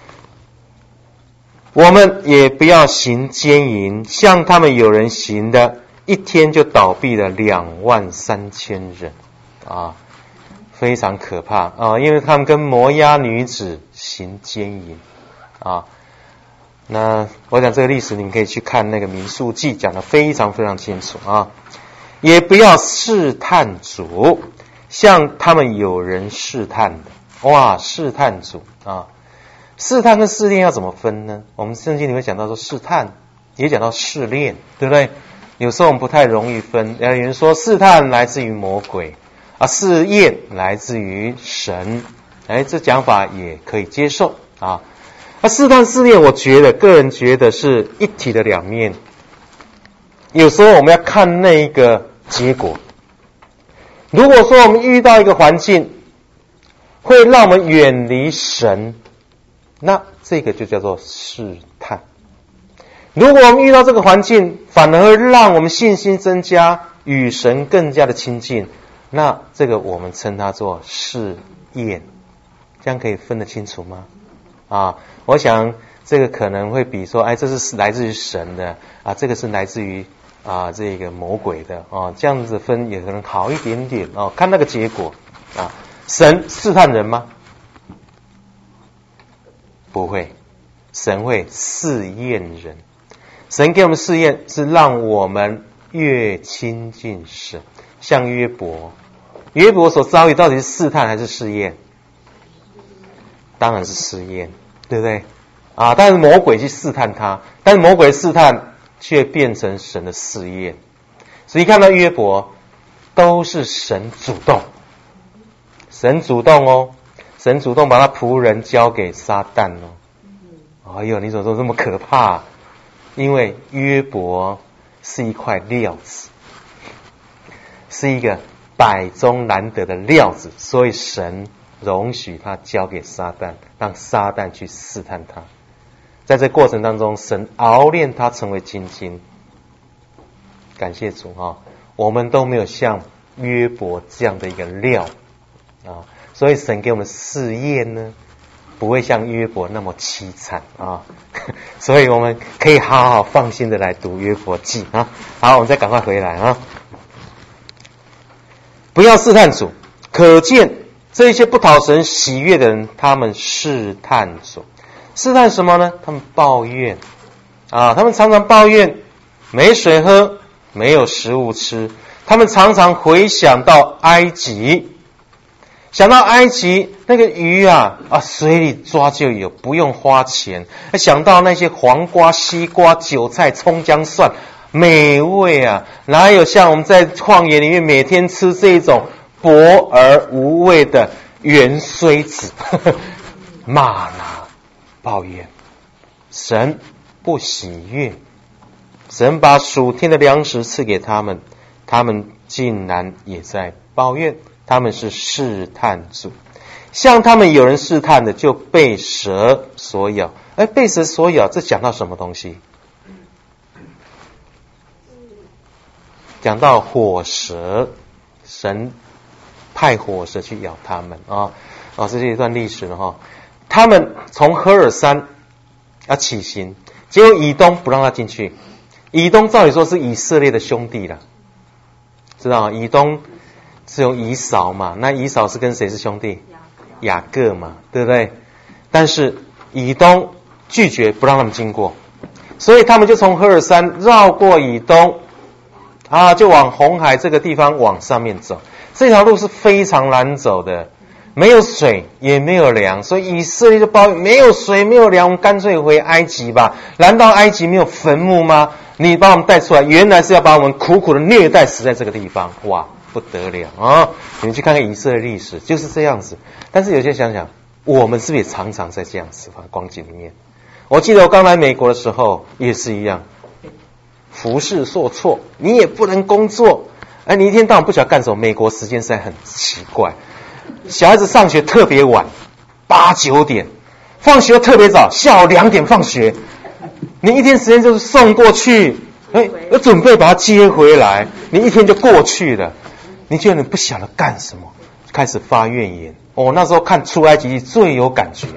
我们也不要行奸淫，像他们有人行的，一天就倒闭了两万三千人啊，非常可怕啊！因为他们跟摩押女子行奸淫啊。那我讲这个历史，你们可以去看那个民数记，讲得非常非常清楚啊。也不要试探主，像他们有人试探的，哇，试探主啊！试探跟试炼要怎么分呢？我们圣经里面讲到说试探，也讲到试炼，对不对？有时候我们不太容易分，有人说试探来自于魔鬼啊，试验来自于神，哎，这讲法也可以接受啊。那试探试炼，我觉得个人觉得是一体的两面。有时候我们要看那一个结果。如果说我们遇到一个环境，会让我们远离神，那这个就叫做试探。如果我们遇到这个环境，反而会让我们信心增加，与神更加的亲近，那这个我们称它做试验。这样可以分得清楚吗？啊，我想这个可能会比说，哎，这是来自于神的啊，这个是来自于啊这个魔鬼的啊，这样子分也可能好一点点哦。看那个结果啊，神试探人吗？不会，神会试验人。神给我们试验是让我们越亲近神，像约伯，约伯所遭遇到底是试探还是试验？当然是试验，对不对啊？但是魔鬼去试探他，但是魔鬼试探却变成神的试验。所以看到约伯都是神主动，神主动哦，神主动把他仆人交给撒旦哦。哎呦，你怎么说这么可怕？因为约伯是一块料子，是一个百中难得的料子，所以神容许他交给撒旦，让撒旦去试探他。在这过程当中，神熬炼他成为精金。感谢主啊，我们都没有像约伯这样的一个料啊，所以神给我们试验呢，不会像约伯那么凄惨啊，所以我们可以好好放心的来读约伯记啊。好，我们再赶快回来啊，不要试探主。可见这些不讨神喜悦的人，他们试探主。试探什么呢？他们抱怨啊，他们常常抱怨没水喝，没有食物吃。他们常常回想到埃及，想到埃及那个鱼啊啊，水里抓就有，不用花钱。想到那些黄瓜、西瓜、韭菜、葱姜蒜，美味啊，哪有像我们在旷野里面每天吃这种薄而无味的圆锥子玛拿。抱怨神不喜悦，神把属天的粮食赐给他们，他们竟然也在抱怨，他们是试探主。像他们有人试探的，就被蛇所咬。哎，被蛇所咬，这讲到什么东西？讲到火蛇，神派火蛇去咬他们啊啊！这是一段历史了哈。他们从赫尔山要起行，结果以东不让他进去。以东照理说是以色列的兄弟啦，知道吗？以东是用以扫嘛，那以扫是跟谁是兄弟？雅各嘛，对不对？但是以东拒绝不让他们经过，所以他们就从赫尔山绕过以东啊，就往红海这个地方往上面走。这条路是非常难走的，没有水也没有粮，所以以色列就抱怨没有水没有粮，我们干脆回埃及吧。难道埃及没有坟墓吗？你把我们带出来，原来是要把我们苦苦的虐待死在这个地方。哇，不得了啊！你们去看看以色列历史，就是这样子。但是有些想想，我们是不是也常常在这样子的光景里面？我记得我刚来美国的时候也是一样，服侍受挫，你也不能工作，哎，你一天到晚不晓得干什么。美国时间实在很奇怪，小孩子上学特别晚，八九点，放学特别早，下午两点放学。你一天时间就是送过去，哎，要准备把他接回来，你一天就过去了。你觉得你不晓得干什么，开始发怨言。哦，那时候看出埃及记最有感觉。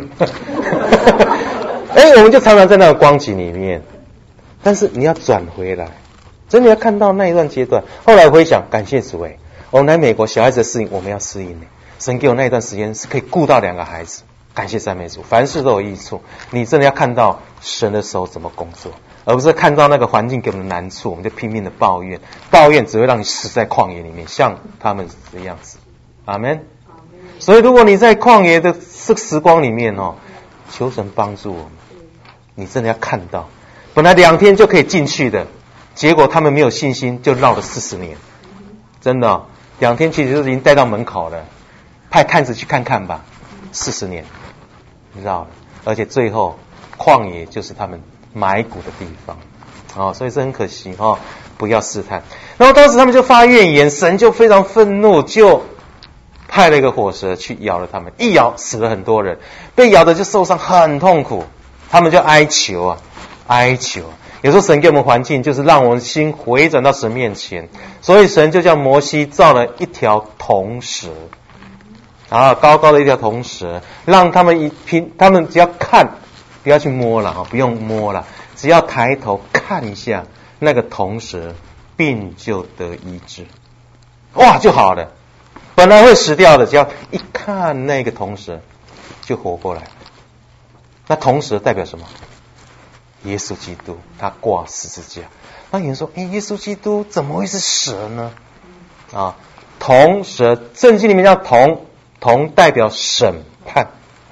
哎，我们就常常在那个光景里面，但是你要转回来，真的要看到那一段阶段。后来回想，感谢主哎，我们来美国，小孩子的适应我们要适应呢。神给我那一段时间是可以顾到两个孩子，感谢赞美主，凡事都有益处。你真的要看到神的手怎么工作，而不是看到那个环境给我们的难处，我们就拼命的抱怨，抱怨只会让你死在旷野里面，像他们的样子。阿们。所以如果你在旷野的这个时光里面哦，求神帮助我们。你真的要看到，本来两天就可以进去的，结果他们没有信心，就绕了四十年。真的、哦，两天其实就已经带到门口了，派探子去看看吧。四十年，你知道了，而且最后旷野就是他们埋骨的地方。哦，所以这很可惜哦，不要试探。然后当时他们就发怨言，神就非常愤怒，就派了一个火蛇去咬了他们，一咬死了很多人，被咬的就受伤很痛苦。他们就哀求啊，哀求。有时候神给我们环境，就是让我们心回转到神面前。所以神就叫摩西造了一条铜蛇，啊，高高的一条铜蛇，让他们一拼，他们只要看，不要去摸了啊，不用摸了，只要抬头看一下那个铜蛇，病就得医治，哇，就好了。本来会死掉的，只要一看那个铜蛇，就活过来。那铜蛇代表什么？耶稣基督，他挂十字架。那有人说，诶，耶稣基督怎么会是蛇呢？啊，铜蛇，圣经里面叫铜，铜代表审判，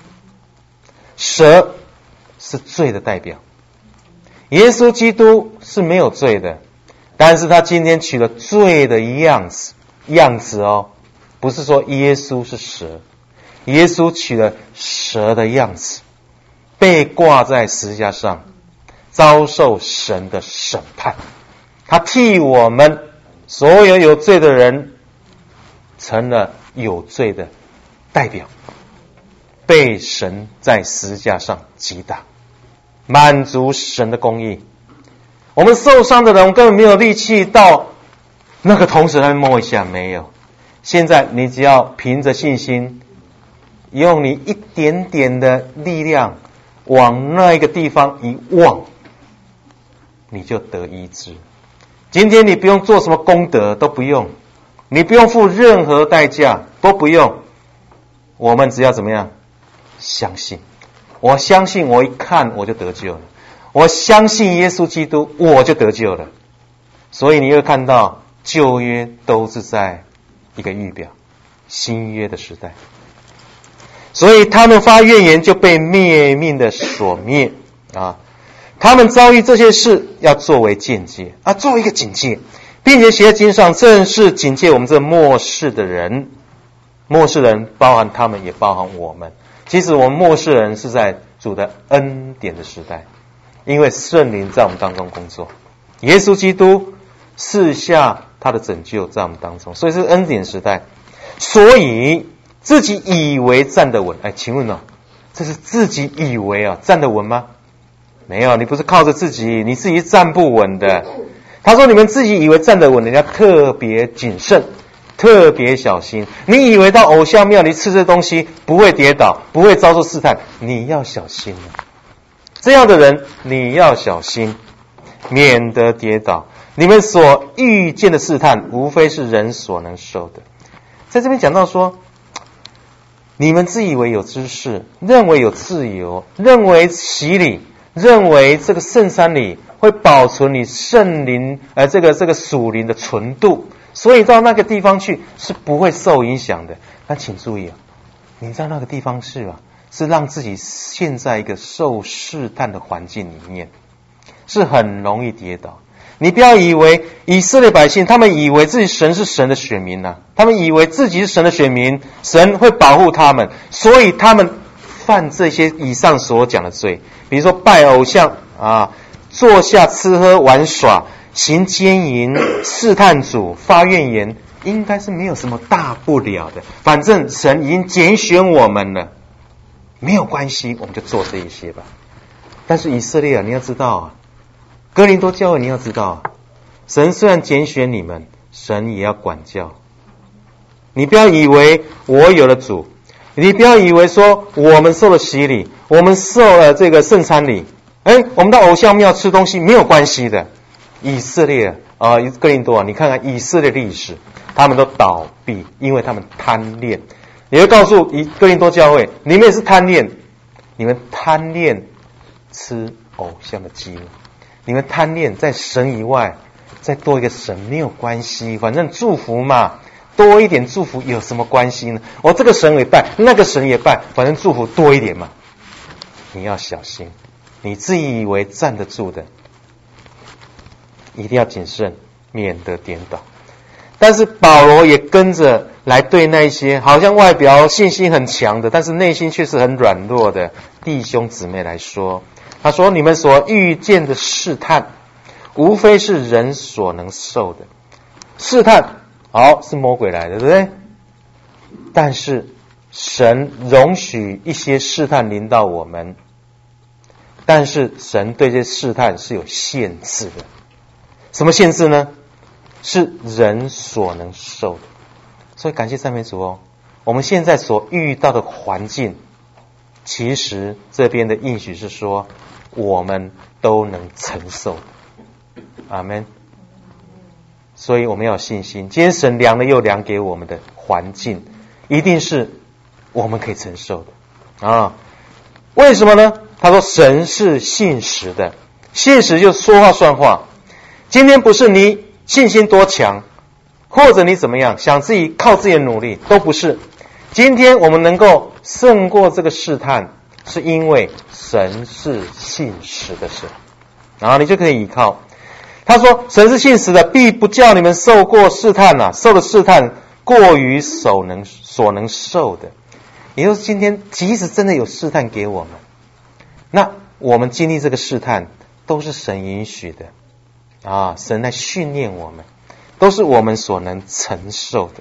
蛇是罪的代表。耶稣基督是没有罪的，但是他今天取了罪的样子，样子哦，不是说耶稣是蛇，耶稣取了蛇的样子，被挂在十字架上，遭受神的审判。他替我们所有有罪的人成了有罪的代表，被神在十字架上击打，满足神的公义。我们受伤的人，我们根本没有力气到那个同时来摸一下，没有。现在你只要凭着信心，用你一点点的力量往那一个地方一望，你就得医治。今天你不用做什么功德，都不用，你不用付任何代价，都不用。我们只要怎么样？相信。我相信，我一看我就得救了。我相信耶稣基督，我就得救了。所以你会看到旧约都是在一个预表新约的时代，所以他们发怨言就被灭命的所灭啊！他们遭遇这些事要作为见解啊，作为一个警戒，并且写在经上，正是警戒我们这末世的人。末世人包含他们，也包含我们。其实我们末世人是在主的恩典的时代，因为圣灵在我们当中工作，耶稣基督赐下他的拯救在我们当中，所以是恩典时代。所以自己以为站得稳，哎，请问哦，这是自己以为啊站得稳吗？没有，你不是靠着自己，你自己站不稳的。他说你们自己以为站得稳，人家特别谨慎，特别小心。你以为到偶像庙里吃这东西不会跌倒，不会遭受试探，你要小心了。这样的人你要小心，免得跌倒。你们所遇见的试探，无非是人所能受的。在这边讲到说，你们自以为有知识，认为有自由，认为洗礼，认为这个圣山里会保存你圣灵呃这个这个属灵的纯度，所以到那个地方去是不会受影响的。但请注意啊，你在那个地方是啊，是让自己陷在一个受试探的环境里面，是很容易跌倒。你不要以为以色列百姓，他们以为自己神是神的选民啊，他们以为自己是神的选民，神会保护他们，所以他们犯这些以上所讲的罪，比如说拜偶像啊，坐下吃喝玩耍，行奸淫，试探主，发怨言，应该是没有什么大不了的。反正神已经拣选我们了，没有关系，我们就做这一些吧。但是以色列啊，你要知道啊，哥林多教会你要知道啊，神虽然拣选你们，神也要管教。你不要以为我有了主，你不要以为说我们受了洗礼，我们受了这个圣餐礼，哎，我们到偶像庙吃东西没有关系的。以色列啊，哥林多啊，你看看以色列历史，他们都倒闭，因为他们贪恋。你会告诉以哥林多教会，你们也是贪恋，你们贪恋吃偶像的祭物，你们贪恋在神以外再多一个神没有关系，反正祝福嘛，多一点祝福有什么关系呢？我这个神也拜，那个神也拜，反正祝福多一点嘛。你要小心，你自以为站得住的，一定要谨慎，免得颠倒。但是保罗也跟着来对那些好像外表信心很强的，但是内心却是很软弱的弟兄姊妹来说，他说你们所遇见的试探，无非是人所能受的。试探好是魔鬼来的，对不对？但是神容许一些试探临到我们，但是神对这些试探是有限制的。什么限制呢？是人所能受的。所以感谢赞美主哦，我们现在所遇到的环境，其实这边的应许是说我们都能承受的。阿们。所以我们要有信心，今天神量了又量给我们的环境，一定是我们可以承受的啊。为什么呢？他说神是信实的，信实就说话算话。今天不是你信心多强，或者你怎么样想自己靠自己的努力，都不是。今天我们能够胜过这个试探，是因为神是信实的神，然后你就可以依靠。他说神是信实的，必不叫你们受过试探啊，受了试探过于所能所能受的。也就是今天即使真的有试探给我们，那我们经历这个试探都是神允许的啊，神来训练我们，都是我们所能承受的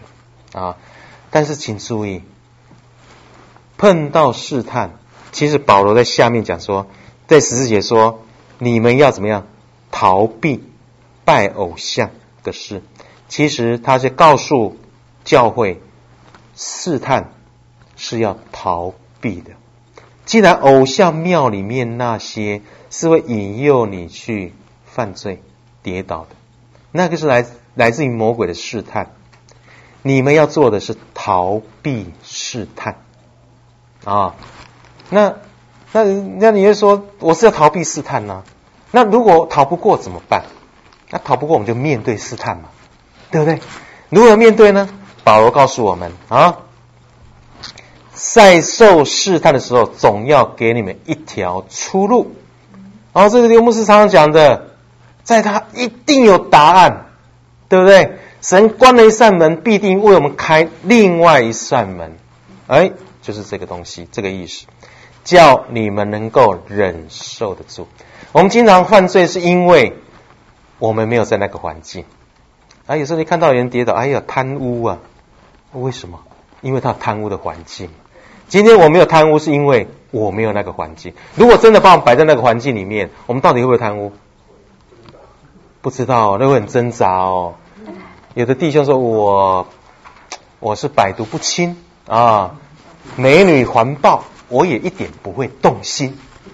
啊。但是请注意，碰到试探，其实保罗在下面讲说，在十四节说，你们要怎么样逃避拜偶像的事。其实他是告诉教会，试探是要逃避的。既然偶像庙里面那些是会引诱你去犯罪跌倒的，那个是来来自于魔鬼的试探。你们要做的是逃避试探啊。那那那你会说，我是要逃避试探呢、啊？那如果逃不过怎么办？那逃不过我们就面对试探嘛，对不对？如何面对呢？保罗告诉我们啊，在受试探的时候，总要给你们一条出路。然后这个刘牧师常常讲的，在他一定有答案，对不对？神关了一扇门，必定为我们开另外一扇门。哎，就是这个东西，这个意思，叫你们能够忍受得住。我们经常犯罪是因为我们没有在那个环境啊。有时候你看到有人跌倒，哎呀，贪污啊，为什么？因为他有贪污的环境。今天我没有贪污，是因为我没有那个环境。如果真的把我们摆在那个环境里面，我们到底会不会贪污？不知道，那会很挣扎哦。有的弟兄说，我我是百毒不侵啊，美女环抱，我也一点不会动心。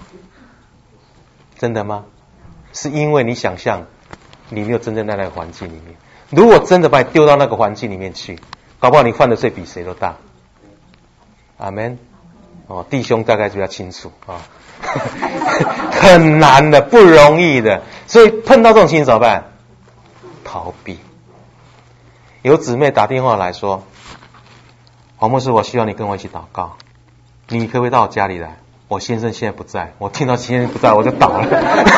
真的吗？是因为你想象你没有真正在那个环境里面。如果真的把你丢到那个环境里面去，搞不好你犯的罪比谁都大。阿们。哦，弟兄大概比较清楚啊，很难的，不容易的。所以碰到这种情形怎么办？逃避。有姊妹打电话来说，黄牧师，我需要你跟我一起祷告，你可不可以到我家里来？我先生现在不在，我听到先生不在我就倒了。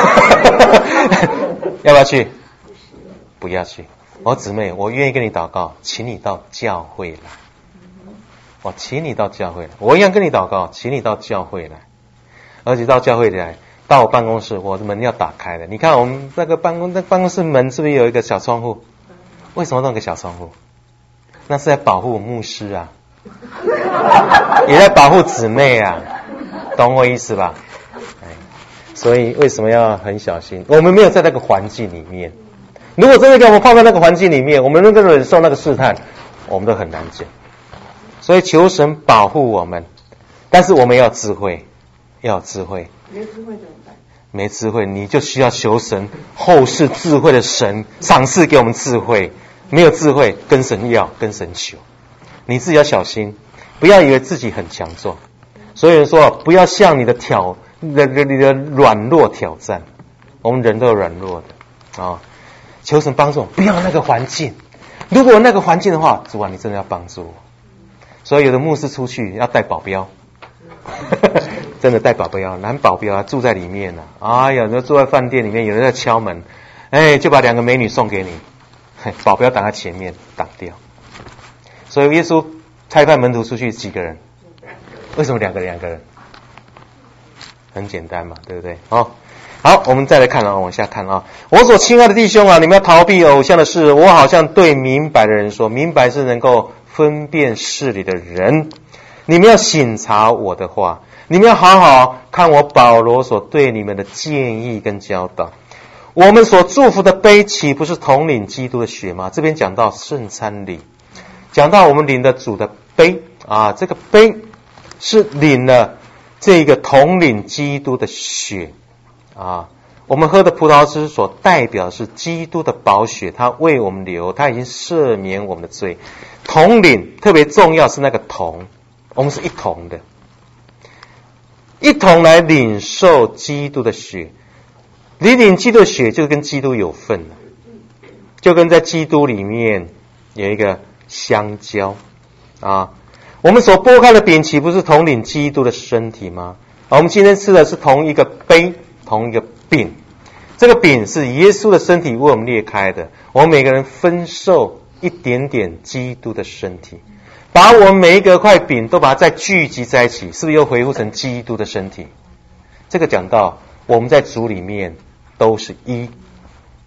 要不要去？不要去。我姊妹，我愿意跟你祷告，请你到教会来。我请你到教会来，我一样跟你祷告，请你到教会来，而且到教会来，到我办公室，我的门要打开的。你看我们那个办公那办公室门是不是有一个小窗户？为什么弄个小窗户？那是在保护牧师啊，也在保护姊妹啊，懂我意思吧？哎，所以为什么要很小心？我们没有在那个环境里面。如果真的给我们放在那个环境里面，我们能够忍受那个试探，我们都很难讲。所以求神保护我们，但是我们要有智慧，要有智慧。 没智慧怎么办？ 没智慧，你就需要求神后世智慧的神赏赐给我们智慧。没有智慧，跟神要，跟神求。你自己要小心，不要以为自己很强壮。所以人说，不要向你的挑、你的你的软弱挑战。我们人都有软弱的啊、哦，求神帮助我，不要那个环境。如果那个环境的话，主啊，你真的要帮助我。所以有的牧师出去要带保镖，真的带保镖，男保镖啊，住在里面呢、啊。哎呀，你住在饭店里面，有人在敲门，哎，就把两个美女送给你。保镖挡在前面挡掉，所以耶稣差派门徒出去几个人？为什么两个人两个人？很简单嘛，对不对？哦，好，我们再来看啊，往下看啊。我所亲爱的弟兄啊，你们要逃避偶像的事。我好像对明白的人说，明白是能够分辨事理的人。你们要省察我的话，你们要好好看我保罗所对你们的建议跟教导。我们所祝福的杯，岂不是统领基督的血吗？这边讲到圣餐礼，讲到我们领的主的杯啊，这个杯是领了这个统领基督的血啊。我们喝的葡萄汁所代表的是基督的宝血，他为我们流，他已经赦免我们的罪。统领特别重要是那个同，我们是一同的，一同来领受基督的血。你领基督的血就跟基督有份了，就跟在基督里面有一个相交啊。我们所拨开的饼岂不是统领基督的身体吗？我们今天吃的是同一个杯，同一个饼。这个饼是耶稣的身体为我们裂开的，我们每个人分受一点点基督的身体，把我们每一个块饼都把它再聚集在一起，是不是又恢复成基督的身体？这个讲到我们在主里面都是一，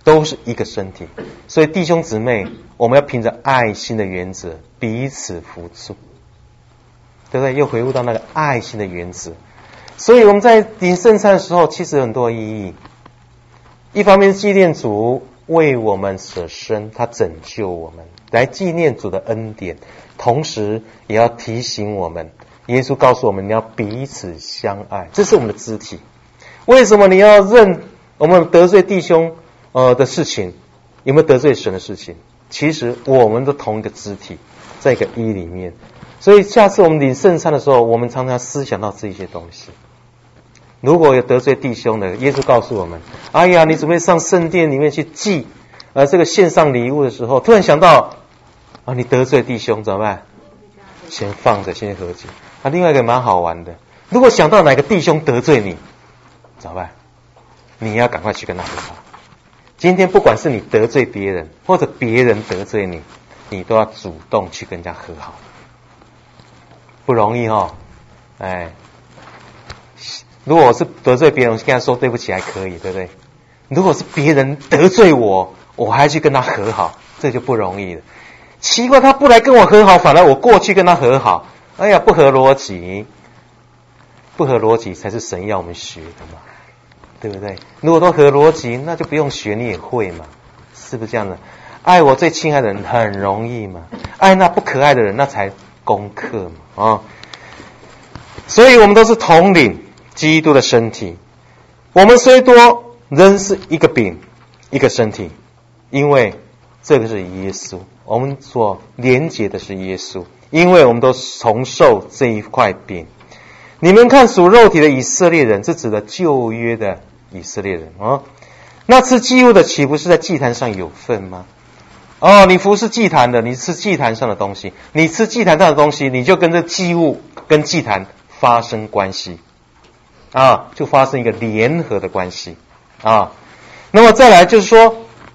都是一个身体。所以弟兄姊妹，我们要凭着爱心的原则彼此扶助，对不对？又回顾到那个爱心的原则。所以我们在领圣餐的时候，其实有很多意义。一方面纪念主为我们舍身，他拯救我们，来纪念主的恩典，同时也要提醒我们，耶稣告诉我们你要彼此相爱，这是我们的肢体。为什么你要认我们得罪弟兄呃的事情，有没有得罪神的事情？其实我们都同一个肢体，在一个一里面。所以下次我们领圣餐的时候，我们常常思想到这些东西。如果有得罪弟兄的，耶稣告诉我们，哎呀，你准备上圣殿里面去祭呃这个献上礼物的时候，突然想到啊，你得罪弟兄怎么办？先放着，先和解。啊，另外一个蛮好玩的，如果想到哪个弟兄得罪你怎么办？你要赶快去跟他和好。今天不管是你得罪别人，或者别人得罪你，你都要主动去跟人家和好。不容易哦，哎，如果我是得罪别人，我跟他说对不起还可以，对不对？如果是别人得罪我，我还去跟他和好，这就不容易了。奇怪，他不来跟我和好，反而我过去跟他和好，哎呀，不合逻辑，不合逻辑才是神要我们学的嘛，对不对？如果都合逻辑，那就不用学，你也会嘛，是不是这样的？爱我最亲爱的人很容易嘛，爱那不可爱的人那才功课嘛，啊！所以我们都是统领基督的身体，我们虽多，仍是一个饼，一个身体，因为这个是耶稣，我们所连结的是耶稣，因为我们都同受这一块饼。你们看属肉体的以色列人，是指的旧约的以色列人啊。那吃祭物的岂不是在祭坛上有份吗？哦，你服侍祭坛的，你吃祭坛上的东西，你吃祭坛上的东西，你就跟这祭物跟祭坛发生关系啊，就发生一个联合的关系啊。那么再来就是说，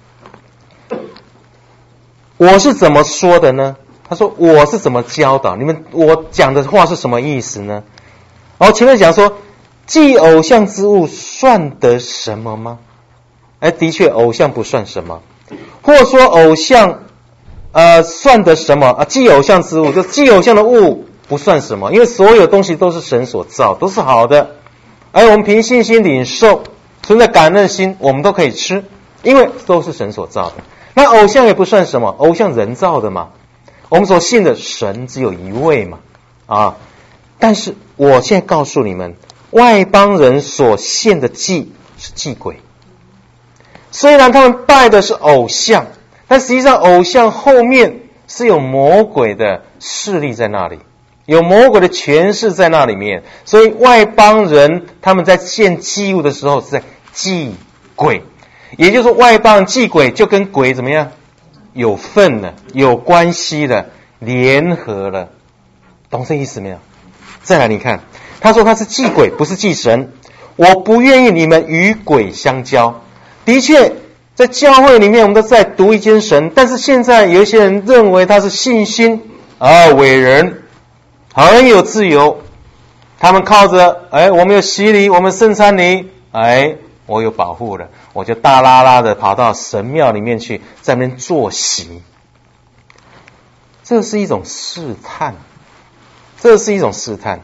我是怎么说的呢？他说我是怎么教导你们？我讲的话是什么意思呢？哦，前面讲说祭偶像之物算得什么吗？哎，的确偶像不算什么，或者说偶像呃算得什么啊？祭偶像之物，就祭偶像的物不算什么，因为所有东西都是神所造，都是好的，而我们凭信心领受，存在感恩心，我们都可以吃，因为都是神所造的。那偶像也不算什么，偶像人造的嘛，我们所信的神只有一位嘛，啊！但是我现在告诉你们，外邦人所献的祭是祭鬼，虽然他们拜的是偶像，但实际上偶像后面是有魔鬼的势力在那里，有魔鬼的权势在那里面，所以外邦人他们在献祭物的时候是在祭鬼，也就是说外邦祭鬼就跟鬼怎么样有份了，有关系了，联合了，懂这意思没有？再来你看，他说他是祭鬼，不是祭神。我不愿意你们与鬼相交。的确在教会里面我们都在读一间神，但是现在有一些人认为他是信心啊伟人，很有自由，他们靠着哎我们有洗礼，我们圣餐礼，哎我有保护了，我就大拉拉的跑到神庙里面去，在那边坐席。这是一种试探，这是一种试探，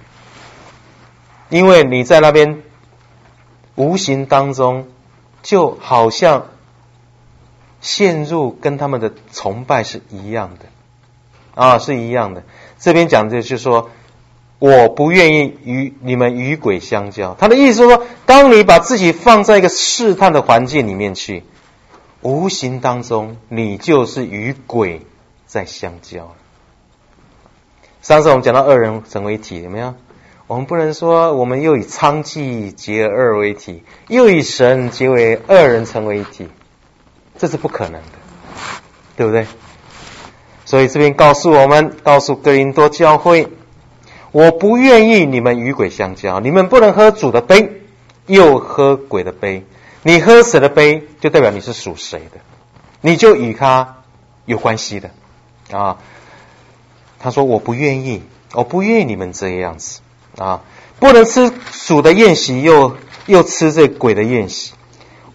因为你在那边无形当中就好像陷入跟他们的崇拜是一样的啊，是一样的。这边讲的就是说我不愿意与你们与鬼相交，他的意思是说，当你把自己放在一个试探的环境里面去，无形当中你就是与鬼在相交。上次我们讲到二人成为一体，有没有？我们不能说我们又以娼妓结二为一体，又以神结为二人成为一体，这是不可能的，对不对？所以这边告诉我们，告诉哥林多教会，我不愿意你们与鬼相交，你们不能喝主的杯，又喝鬼的杯。你喝谁的杯，就代表你是属谁的，你就与他有关系的啊。他说我不愿意，我不愿意你们这样子啊，不能吃主的宴席，又又吃这鬼的宴席。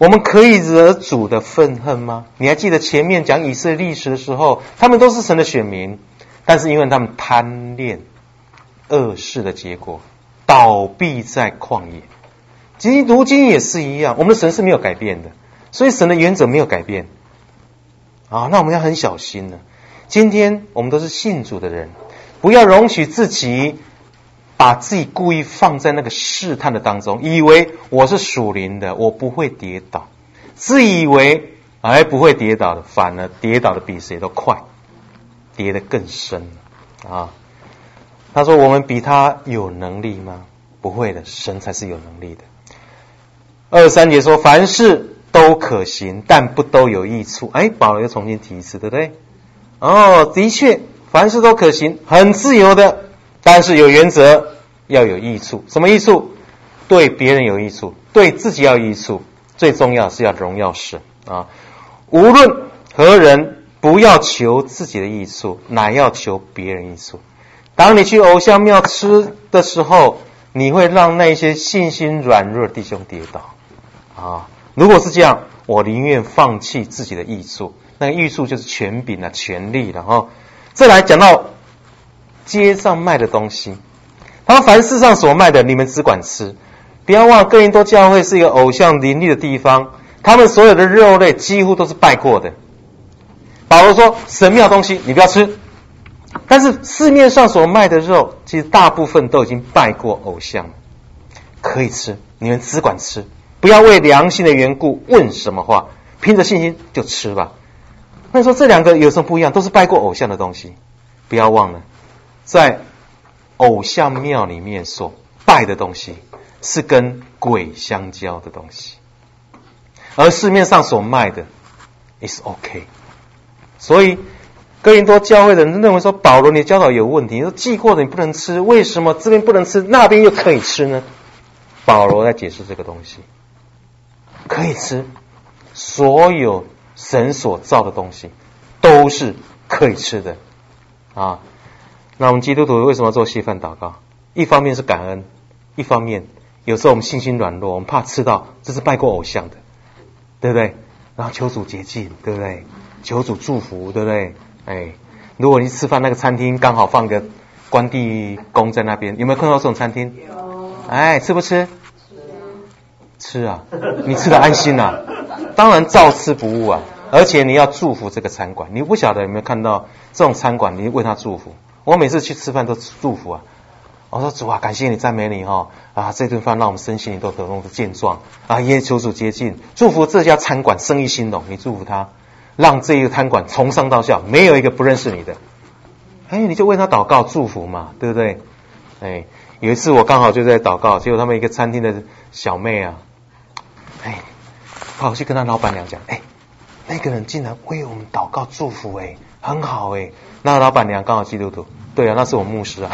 我们可以惹主的愤恨吗？你还记得前面讲以色列历史的时候，他们都是神的选民，但是因为他们贪恋恶事的结果，倒闭在旷野。其实如今也是一样，我们的神是没有改变的，所以神的原则没有改变啊。那我们要很小心了。今天我们都是信主的人，不要容许自己把自己故意放在那个试探的当中，以为我是属灵的，我不会跌倒，自以为哎不会跌倒的，反而跌倒的比谁都快，跌得更深啊。他说我们比他有能力吗？不会的，神才是有能力的。二十三节说凡事都可行，但不都有益处。哎，保罗又重新提一次，对不对？哦，的确凡事都可行，很自由的，但是有原则，要有益处。什么益处？对别人有益处，对自己要有益处，最重要是要荣耀神啊！无论何人，不要求自己的益处，乃要求别人益处。当你去偶像庙吃的时候，你会让那些信心软弱的弟兄跌倒啊！如果是这样，我宁愿放弃自己的益处，那个益处就是权柄啊、权力了哈。再来讲到街上卖的东西，他说凡世上所卖的，你们只管吃。不要忘了，哥林多教会是一个偶像林立的地方，他们所有的肉类几乎都是拜过的。保罗说神庙东西你不要吃，但是市面上所卖的肉，其实大部分都已经拜过偶像了，可以吃，你们只管吃，不要为良心的缘故问什么话，凭着信心就吃吧。那你说这两个有什么不一样？都是拜过偶像的东西。不要忘了，在偶像庙里面所拜的东西是跟鬼相交的东西，而市面上所卖的 is OK。 所以哥林多教会的人认为说保罗你的教导有问题，你说祭过的你不能吃，为什么这边不能吃那边又可以吃呢？保罗在解释这个东西，可以吃，所有神所造的东西都是可以吃的啊。那我们基督徒为什么要做稀饭祷告？一方面是感恩，一方面有时候我们信心软弱，我们怕吃到这是拜过偶像的，对不对？然后求主洁净，对不对？求主祝福，对不对？哎，如果你吃饭那个餐厅刚好放个关帝公在那边，有没有看到这种餐厅？有。哎，吃不吃？吃啊，你吃的安心啊，当然照吃不误啊。而且你要祝福这个餐馆，你不晓得有没有看到这种餐馆，你为他祝福。我每次去吃饭都祝福啊，我说主啊，感谢你赞美你哈啊，这顿饭让我们身心灵都得到健壮啊，也求主接近，祝福这家餐馆生意兴隆，你祝福他，让这一个餐馆从上到下没有一个不认识你的，哎，你就为他祷告祝福嘛，对不对？哎，有一次我刚好就在祷告，结果他们一个餐厅的小妹啊，哎，跑去跟他老板娘讲，哎，那个人竟然为我们祷告祝福，哎，很好哎。那老板娘刚好基督徒，对啊，那是我牧师啊。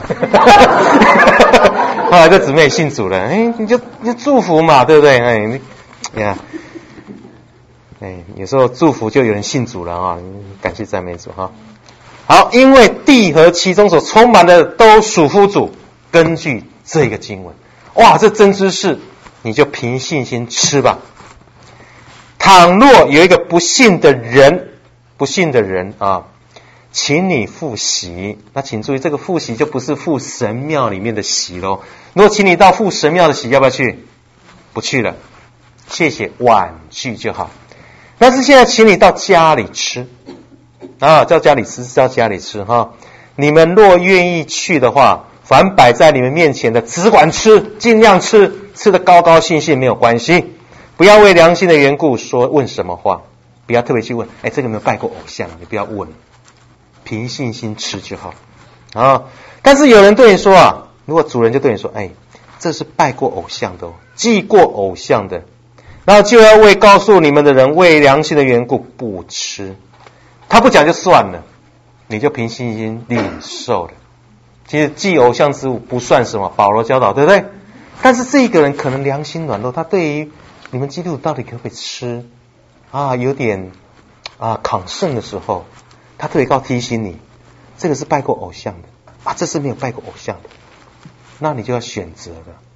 后来这姊妹信主了，哎，你就你就祝福嘛，对不对？哎，你你看，哎，有时候祝福就有人信主了啊，感谢赞美主哈。好，因为地和其中所充满的都属乎主，根据这个经文，哇，这真知识，你就凭信心吃吧。倘若有一个不信的人，不信的人啊，请你赴席，那请注意，这个赴席就不是赴神庙里面的席咯。如果请你到赴神庙的席，要不要去？不去了，谢谢，晚去就好。但是现在请你到家里吃啊，叫家里吃是叫家里吃哈。你们若愿意去的话，凡摆在你们面前的，只管吃，尽量吃，吃得高高兴兴没有关系。不要为良心的缘故说问什么话，不要特别去问，哎，这个有没有拜过偶像？你不要问，凭信心吃就好啊。但是有人对你说啊，如果主人就对你说，哎，这是拜过偶像的哦，祭过偶像的，然后就要为告诉你们的人为良心的缘故不吃。他不讲就算了，你就凭信心领受了。其实祭偶像之物不算什么，保罗教导，对不对？但是这个人可能良心软弱，他对于你们基督徒到底可不可以吃啊，有点啊抗胜的时候，他特别告提醒你，这个是拜过偶像的啊，这是没有拜过偶像的，那你就要选择了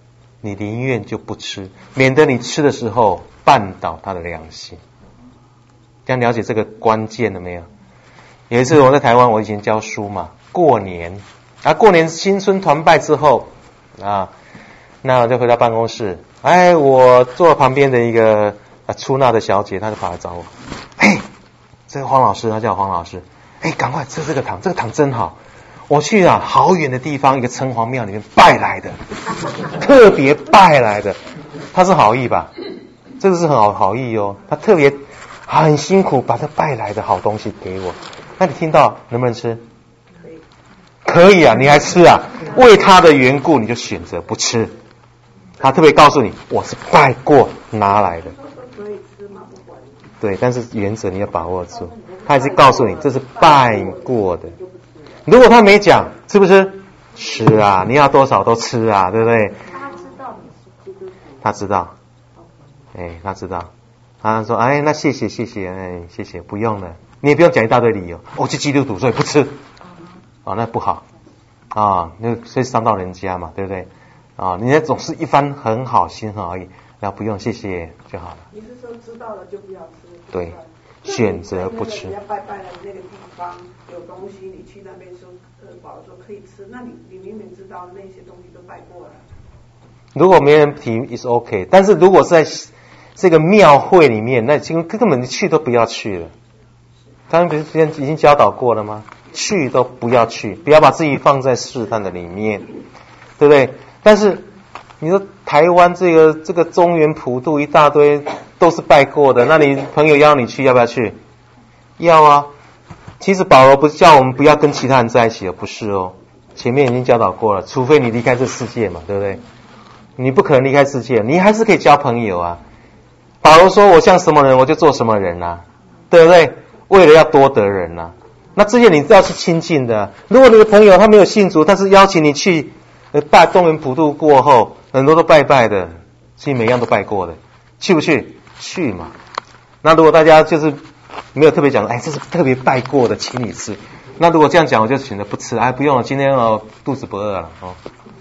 你宁愿就不吃，免得你吃的时候绊倒他的良心。这样了解这个关键了没有？有一次我在台湾，我以前教书嘛，过年啊，过年新春团拜之后啊，那我就回到办公室，哎，我坐旁边的一个啊出纳的小姐，她就跑来找我，哎，这个黄老师，她叫黄老师，哎，赶快吃这个糖，这个糖真好。我去啊，好远的地方，一个城隍庙里面拜来的，特别拜来的。他是好意吧？这个是很好好意哦。他特别很辛苦把他拜来的好东西给我。那你听到能不能吃？可以，可以啊，你还吃啊？为他的缘故，你就选择不吃。他特别告诉你，我是拜过拿来的。 可以吃吗？不管。 对，但是原则你要把握住。他还是告诉你，这是拜过的。如果他没讲，吃不吃？吃啊，你要多少都吃啊，对不对？ 他知道你是基督徒。 他知道，哎，他知道。他说，哎，那谢谢谢谢，哎，谢谢，不用了，你也不用讲一大堆理由。我是基督徒，所以不吃。啊，那不好啊，那所以伤到人家嘛，对不对？啊，你总是一番很好心很好意，然后不用谢谢就好了。 你是说知道了就不要吃？ 对。选择不吃。 人家拜拜的那个地方有东西，你去那边说，呃，保说可以吃，那你你明明知道那些东西都拜过了。 如果没人提 is OK， 但是如果是在这个庙会里面，那根根本去都不要去了。他们不是之前已经教导过了吗？去都不要去，不要把自己放在试探的里面，对不对？但是你说台湾这个这个中原普渡一大堆。都是拜过的，那你朋友邀你去，要不要去？要啊。其实保罗不是叫我们不要跟其他人在一起的，不是哦。前面已经教导过了，除非你离开这世界嘛，对不对？你不可能离开世界，你还是可以交朋友啊。保罗说：“我像什么人，我就做什么人啊，对不对？为了要多得人啊。那这些你都要去亲近的、啊。如果你的朋友他没有信主，但是邀请你去呃拜中原普渡过后，很多都拜拜的，其实每样都拜过的，去不去？去嘛。那如果大家就是没有特别讲，哎，这是特别拜过的，请你吃。那如果这样讲，我就选择不吃。哎，不用了，今天哦肚子不饿了哦。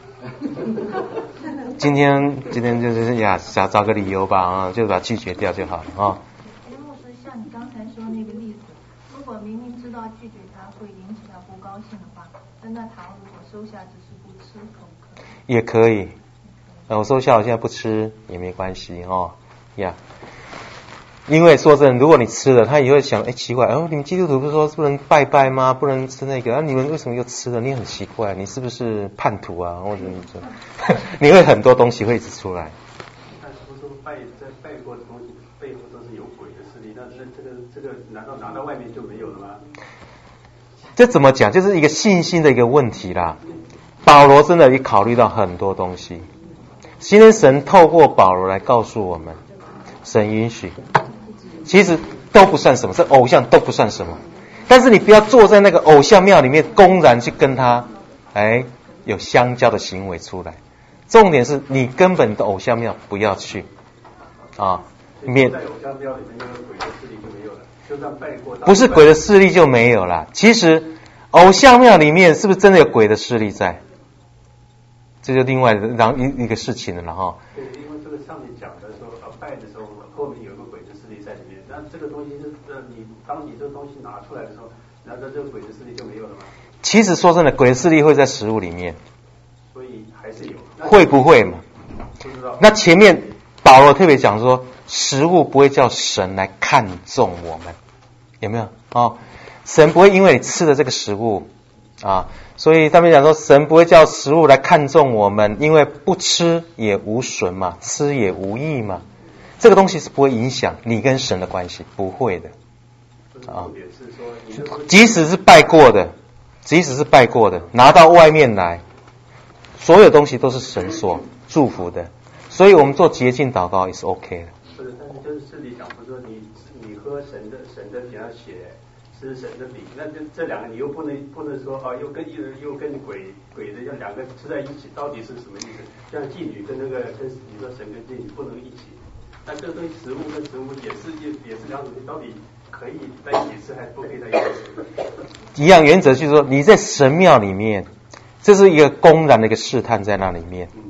今天今天就是呀，想找个理由吧啊，就把它拒绝掉就好了啊。 哎，牧师，像你刚才说那个例子，如果明明知道拒绝他会引起他不高兴的话，那那糖如果收下只是不吃，可不可以？ 也可以。呃，我收下，我现在不吃也没关系哦。呀、yeah. 因为说真的，如果你吃了，他也会想，哎，奇怪，哦，你们基督徒不是说不能拜拜吗？不能吃那个，啊，你们为什么又吃了？你很奇怪，你是不是叛徒啊？或者你你会很多东西会一直出来。 但是不是拜在拜过的东西背后都是有鬼的势力？那那这个这个难道拿到外面就没有了吗？ 这怎么讲？就是一个信心的一个问题啦。保罗真的也考虑到很多东西。今天神透过保罗来告诉我们。神允许，其实都不算什么，这偶像都不算什么。但是你不要坐在那个偶像庙里面，公然去跟他，哎，有相交的行为出来。重点是你根本的偶像庙不要去，啊，免。在偶像庙里面，那个鬼的势力就没有了，就算拜过。不是鬼的势力就没有了。其实偶像庙里面是不是真的有鬼的势力在？这就另外然后一一个事情了，然后。 对，因为这个上面讲的说，呃，拜的时候后面有个鬼的势力在里面，那这个东西是，呃，你当你这个东西拿出来的时候，难道这个鬼的势力就没有了吗？ 其实说真的，鬼的势力会在食物里面， 所以还是有。 会不会嘛？ 不知道。 那前面保罗特别讲说，食物不会叫神来看重我们，有没有？哦，神不会因为你吃的这个食物啊。所以他们讲说，神不会叫食物来看重我们，因为不吃也无损嘛，吃也无益嘛。这个东西是不会影响你跟神的关系，不会的啊。即使是拜过的，即使是拜过的，拿到外面来，所有东西都是神所祝福的。所以我们做洁净祷告也是 OK 的。 不是，但是就是这里讲，不是说你你喝神的神的比方血。吃神的饼，那这这两个你又不能不能说啊，又跟又又跟鬼鬼的要两个吃在一起，到底是什么意思？像妓女跟那个跟你说神跟妓女不能一起，那这个东西食物跟食物也是也也是两种东西，到底可以在一起吃还是不可以在一起吃？ 一样原则就是说，你在神庙里面，这是一个公然的一个试探在那里面。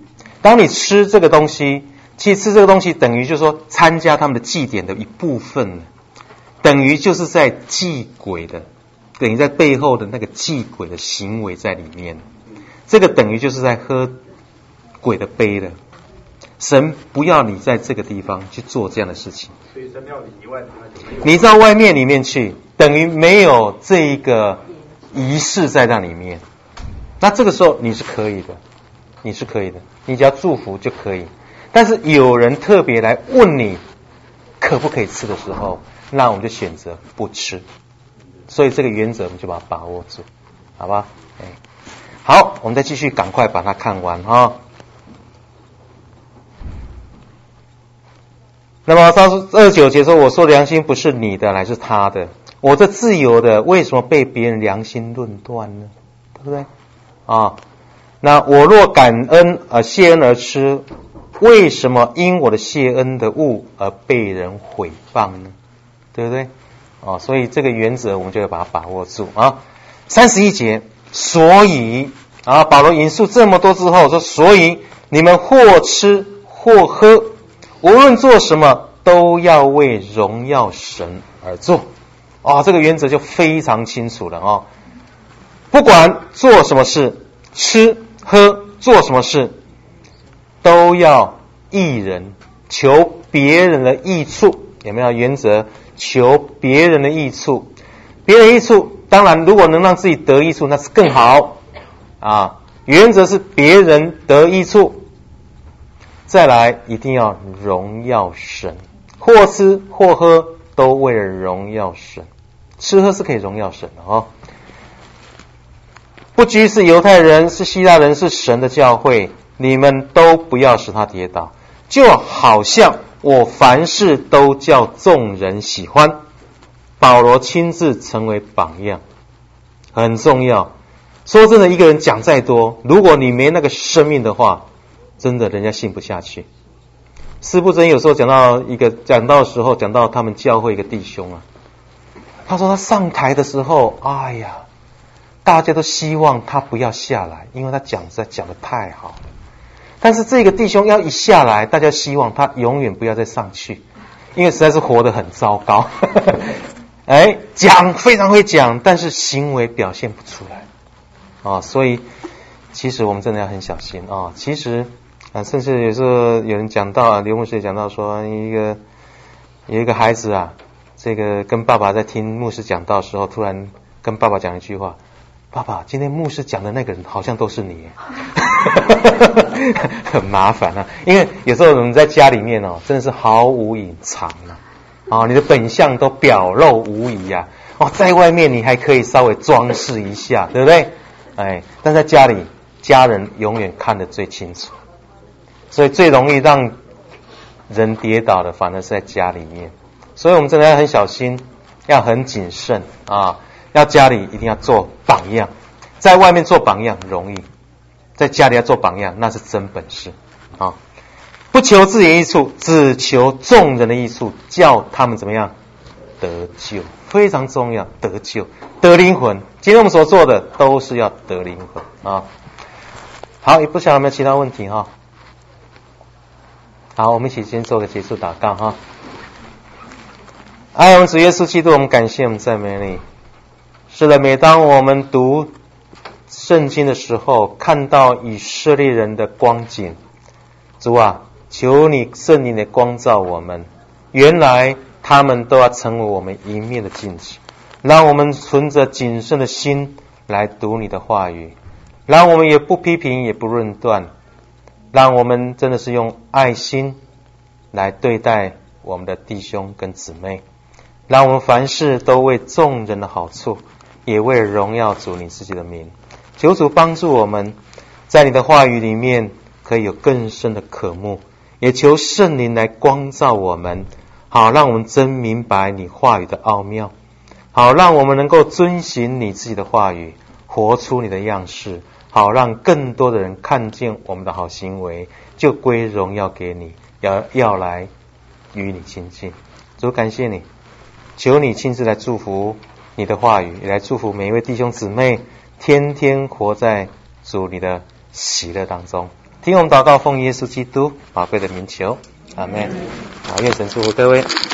当你吃这个东西，其实吃这个东西等于就是说参加他们的祭典的一部分，等于就是在祭鬼的，等于在背后的那个祭鬼的行为在里面。这个等于就是在喝鬼的杯的。神不要你在这个地方去做这样的事情。 所以在庙里以外的地方就没有。 你到外面里面去，等于没有这一个仪式在那里面。那这个时候你是可以的，你是可以的，你只要祝福就可以。但是有人特别来问你可不可以吃的时候，那我们就选择不吃。所以这个原则我们就把它把握住，好吧？哎，好，我们再继续赶快把它看完哈。那么他说二十九节说，我说良心不是你的，乃是他的。我这自由的，为什么被别人良心论断呢？对不对？啊，那我若感恩而谢恩而吃，为什么因我的谢恩的物而被人毁谤呢？对不对？啊，所以这个原则我们就要把它把握住啊。三十一节，所以啊，保罗引述这么多之后说，所以你们或吃或喝，无论做什么，都要为荣耀神而做。啊，这个原则就非常清楚了啊。不管做什么事，吃喝做什么事，都要益人，求别人的益处。有没有原则？求别人的益处，别人的益处，当然如果能让自己得益处，那是更好啊。原则是别人得益处，再来一定要荣耀神，或吃或喝都为了荣耀神。吃喝是可以荣耀神的哦。不拘是犹太人，是希腊人，是神的教会，你们都不要使他跌倒，就好像我凡事都叫众人喜欢。保罗亲自成为榜样，很重要。说真的，一个人讲再多，如果你没那个生命的话，真的人家信不下去。司布真有时候讲到一个讲到的时候，讲到他们教会一个弟兄啊，他说他上台的时候，哎呀，大家都希望他不要下来，因为他讲实在讲得太好了。但是这个弟兄要一下来，大家希望他永远不要再上去，因为实在是活得很糟糕。哎，讲非常会讲，但是行为表现不出来啊，所以其实我们真的要很小心啊。其实啊，甚至有时候有人讲到啊，刘牧师也讲到说，一个有一个孩子啊，这个跟爸爸在听牧师讲道的时候，突然跟爸爸讲一句话：爸爸，今天牧师讲的那个人好像都是你。很麻烦啊，因为有时候我们在家里面哦，真的是毫无隐藏啊，哦，你的本相都表露无遗啊，哦，在外面你还可以稍微装饰一下，对不对？哎，但在家里，家人永远看得最清楚，所以最容易让人跌倒的，反而是在家里面。所以我们真的要很小心，要很谨慎啊，要家里一定要做榜样，在外面做榜样容易。在家里要做榜样，那是真本事啊！不求自己的益处，只求众人的益处，叫他们怎么样得救，非常重要，得救，得灵魂。今天我们所做的都是要得灵魂啊！好，也不晓得有没有其他问题哈？好，我们一起先做个结束祷告哈。爱我们主耶稣基督，我们感谢我们赞美你。是的，每当我们读圣经的时候，看到以色列人的光景，主啊，求你圣灵的光照我们，原来他们都要成为我们一面的镜子，让我们存着谨慎的心来读你的话语，让我们也不批评也不论断，让我们真的是用爱心来对待我们的弟兄跟姊妹，让我们凡事都为众人的好处，也为荣耀主你自己的名。求主帮助我们，在你的话语里面可以有更深的渴慕，也求圣灵来光照我们，好让我们真明白你话语的奥妙，好让我们能够遵行你自己的话语，活出你的样式，好让更多的人看见我们的好行为，就归荣耀给你，要要来与你亲近。主感谢你，求你亲自来祝福你的话语，也来祝福每一位弟兄姊妹，天天活在主你的喜乐当中。 听我们祷告，奉耶稣基督宝贵的名求，阿们。好，愿神祝福各位。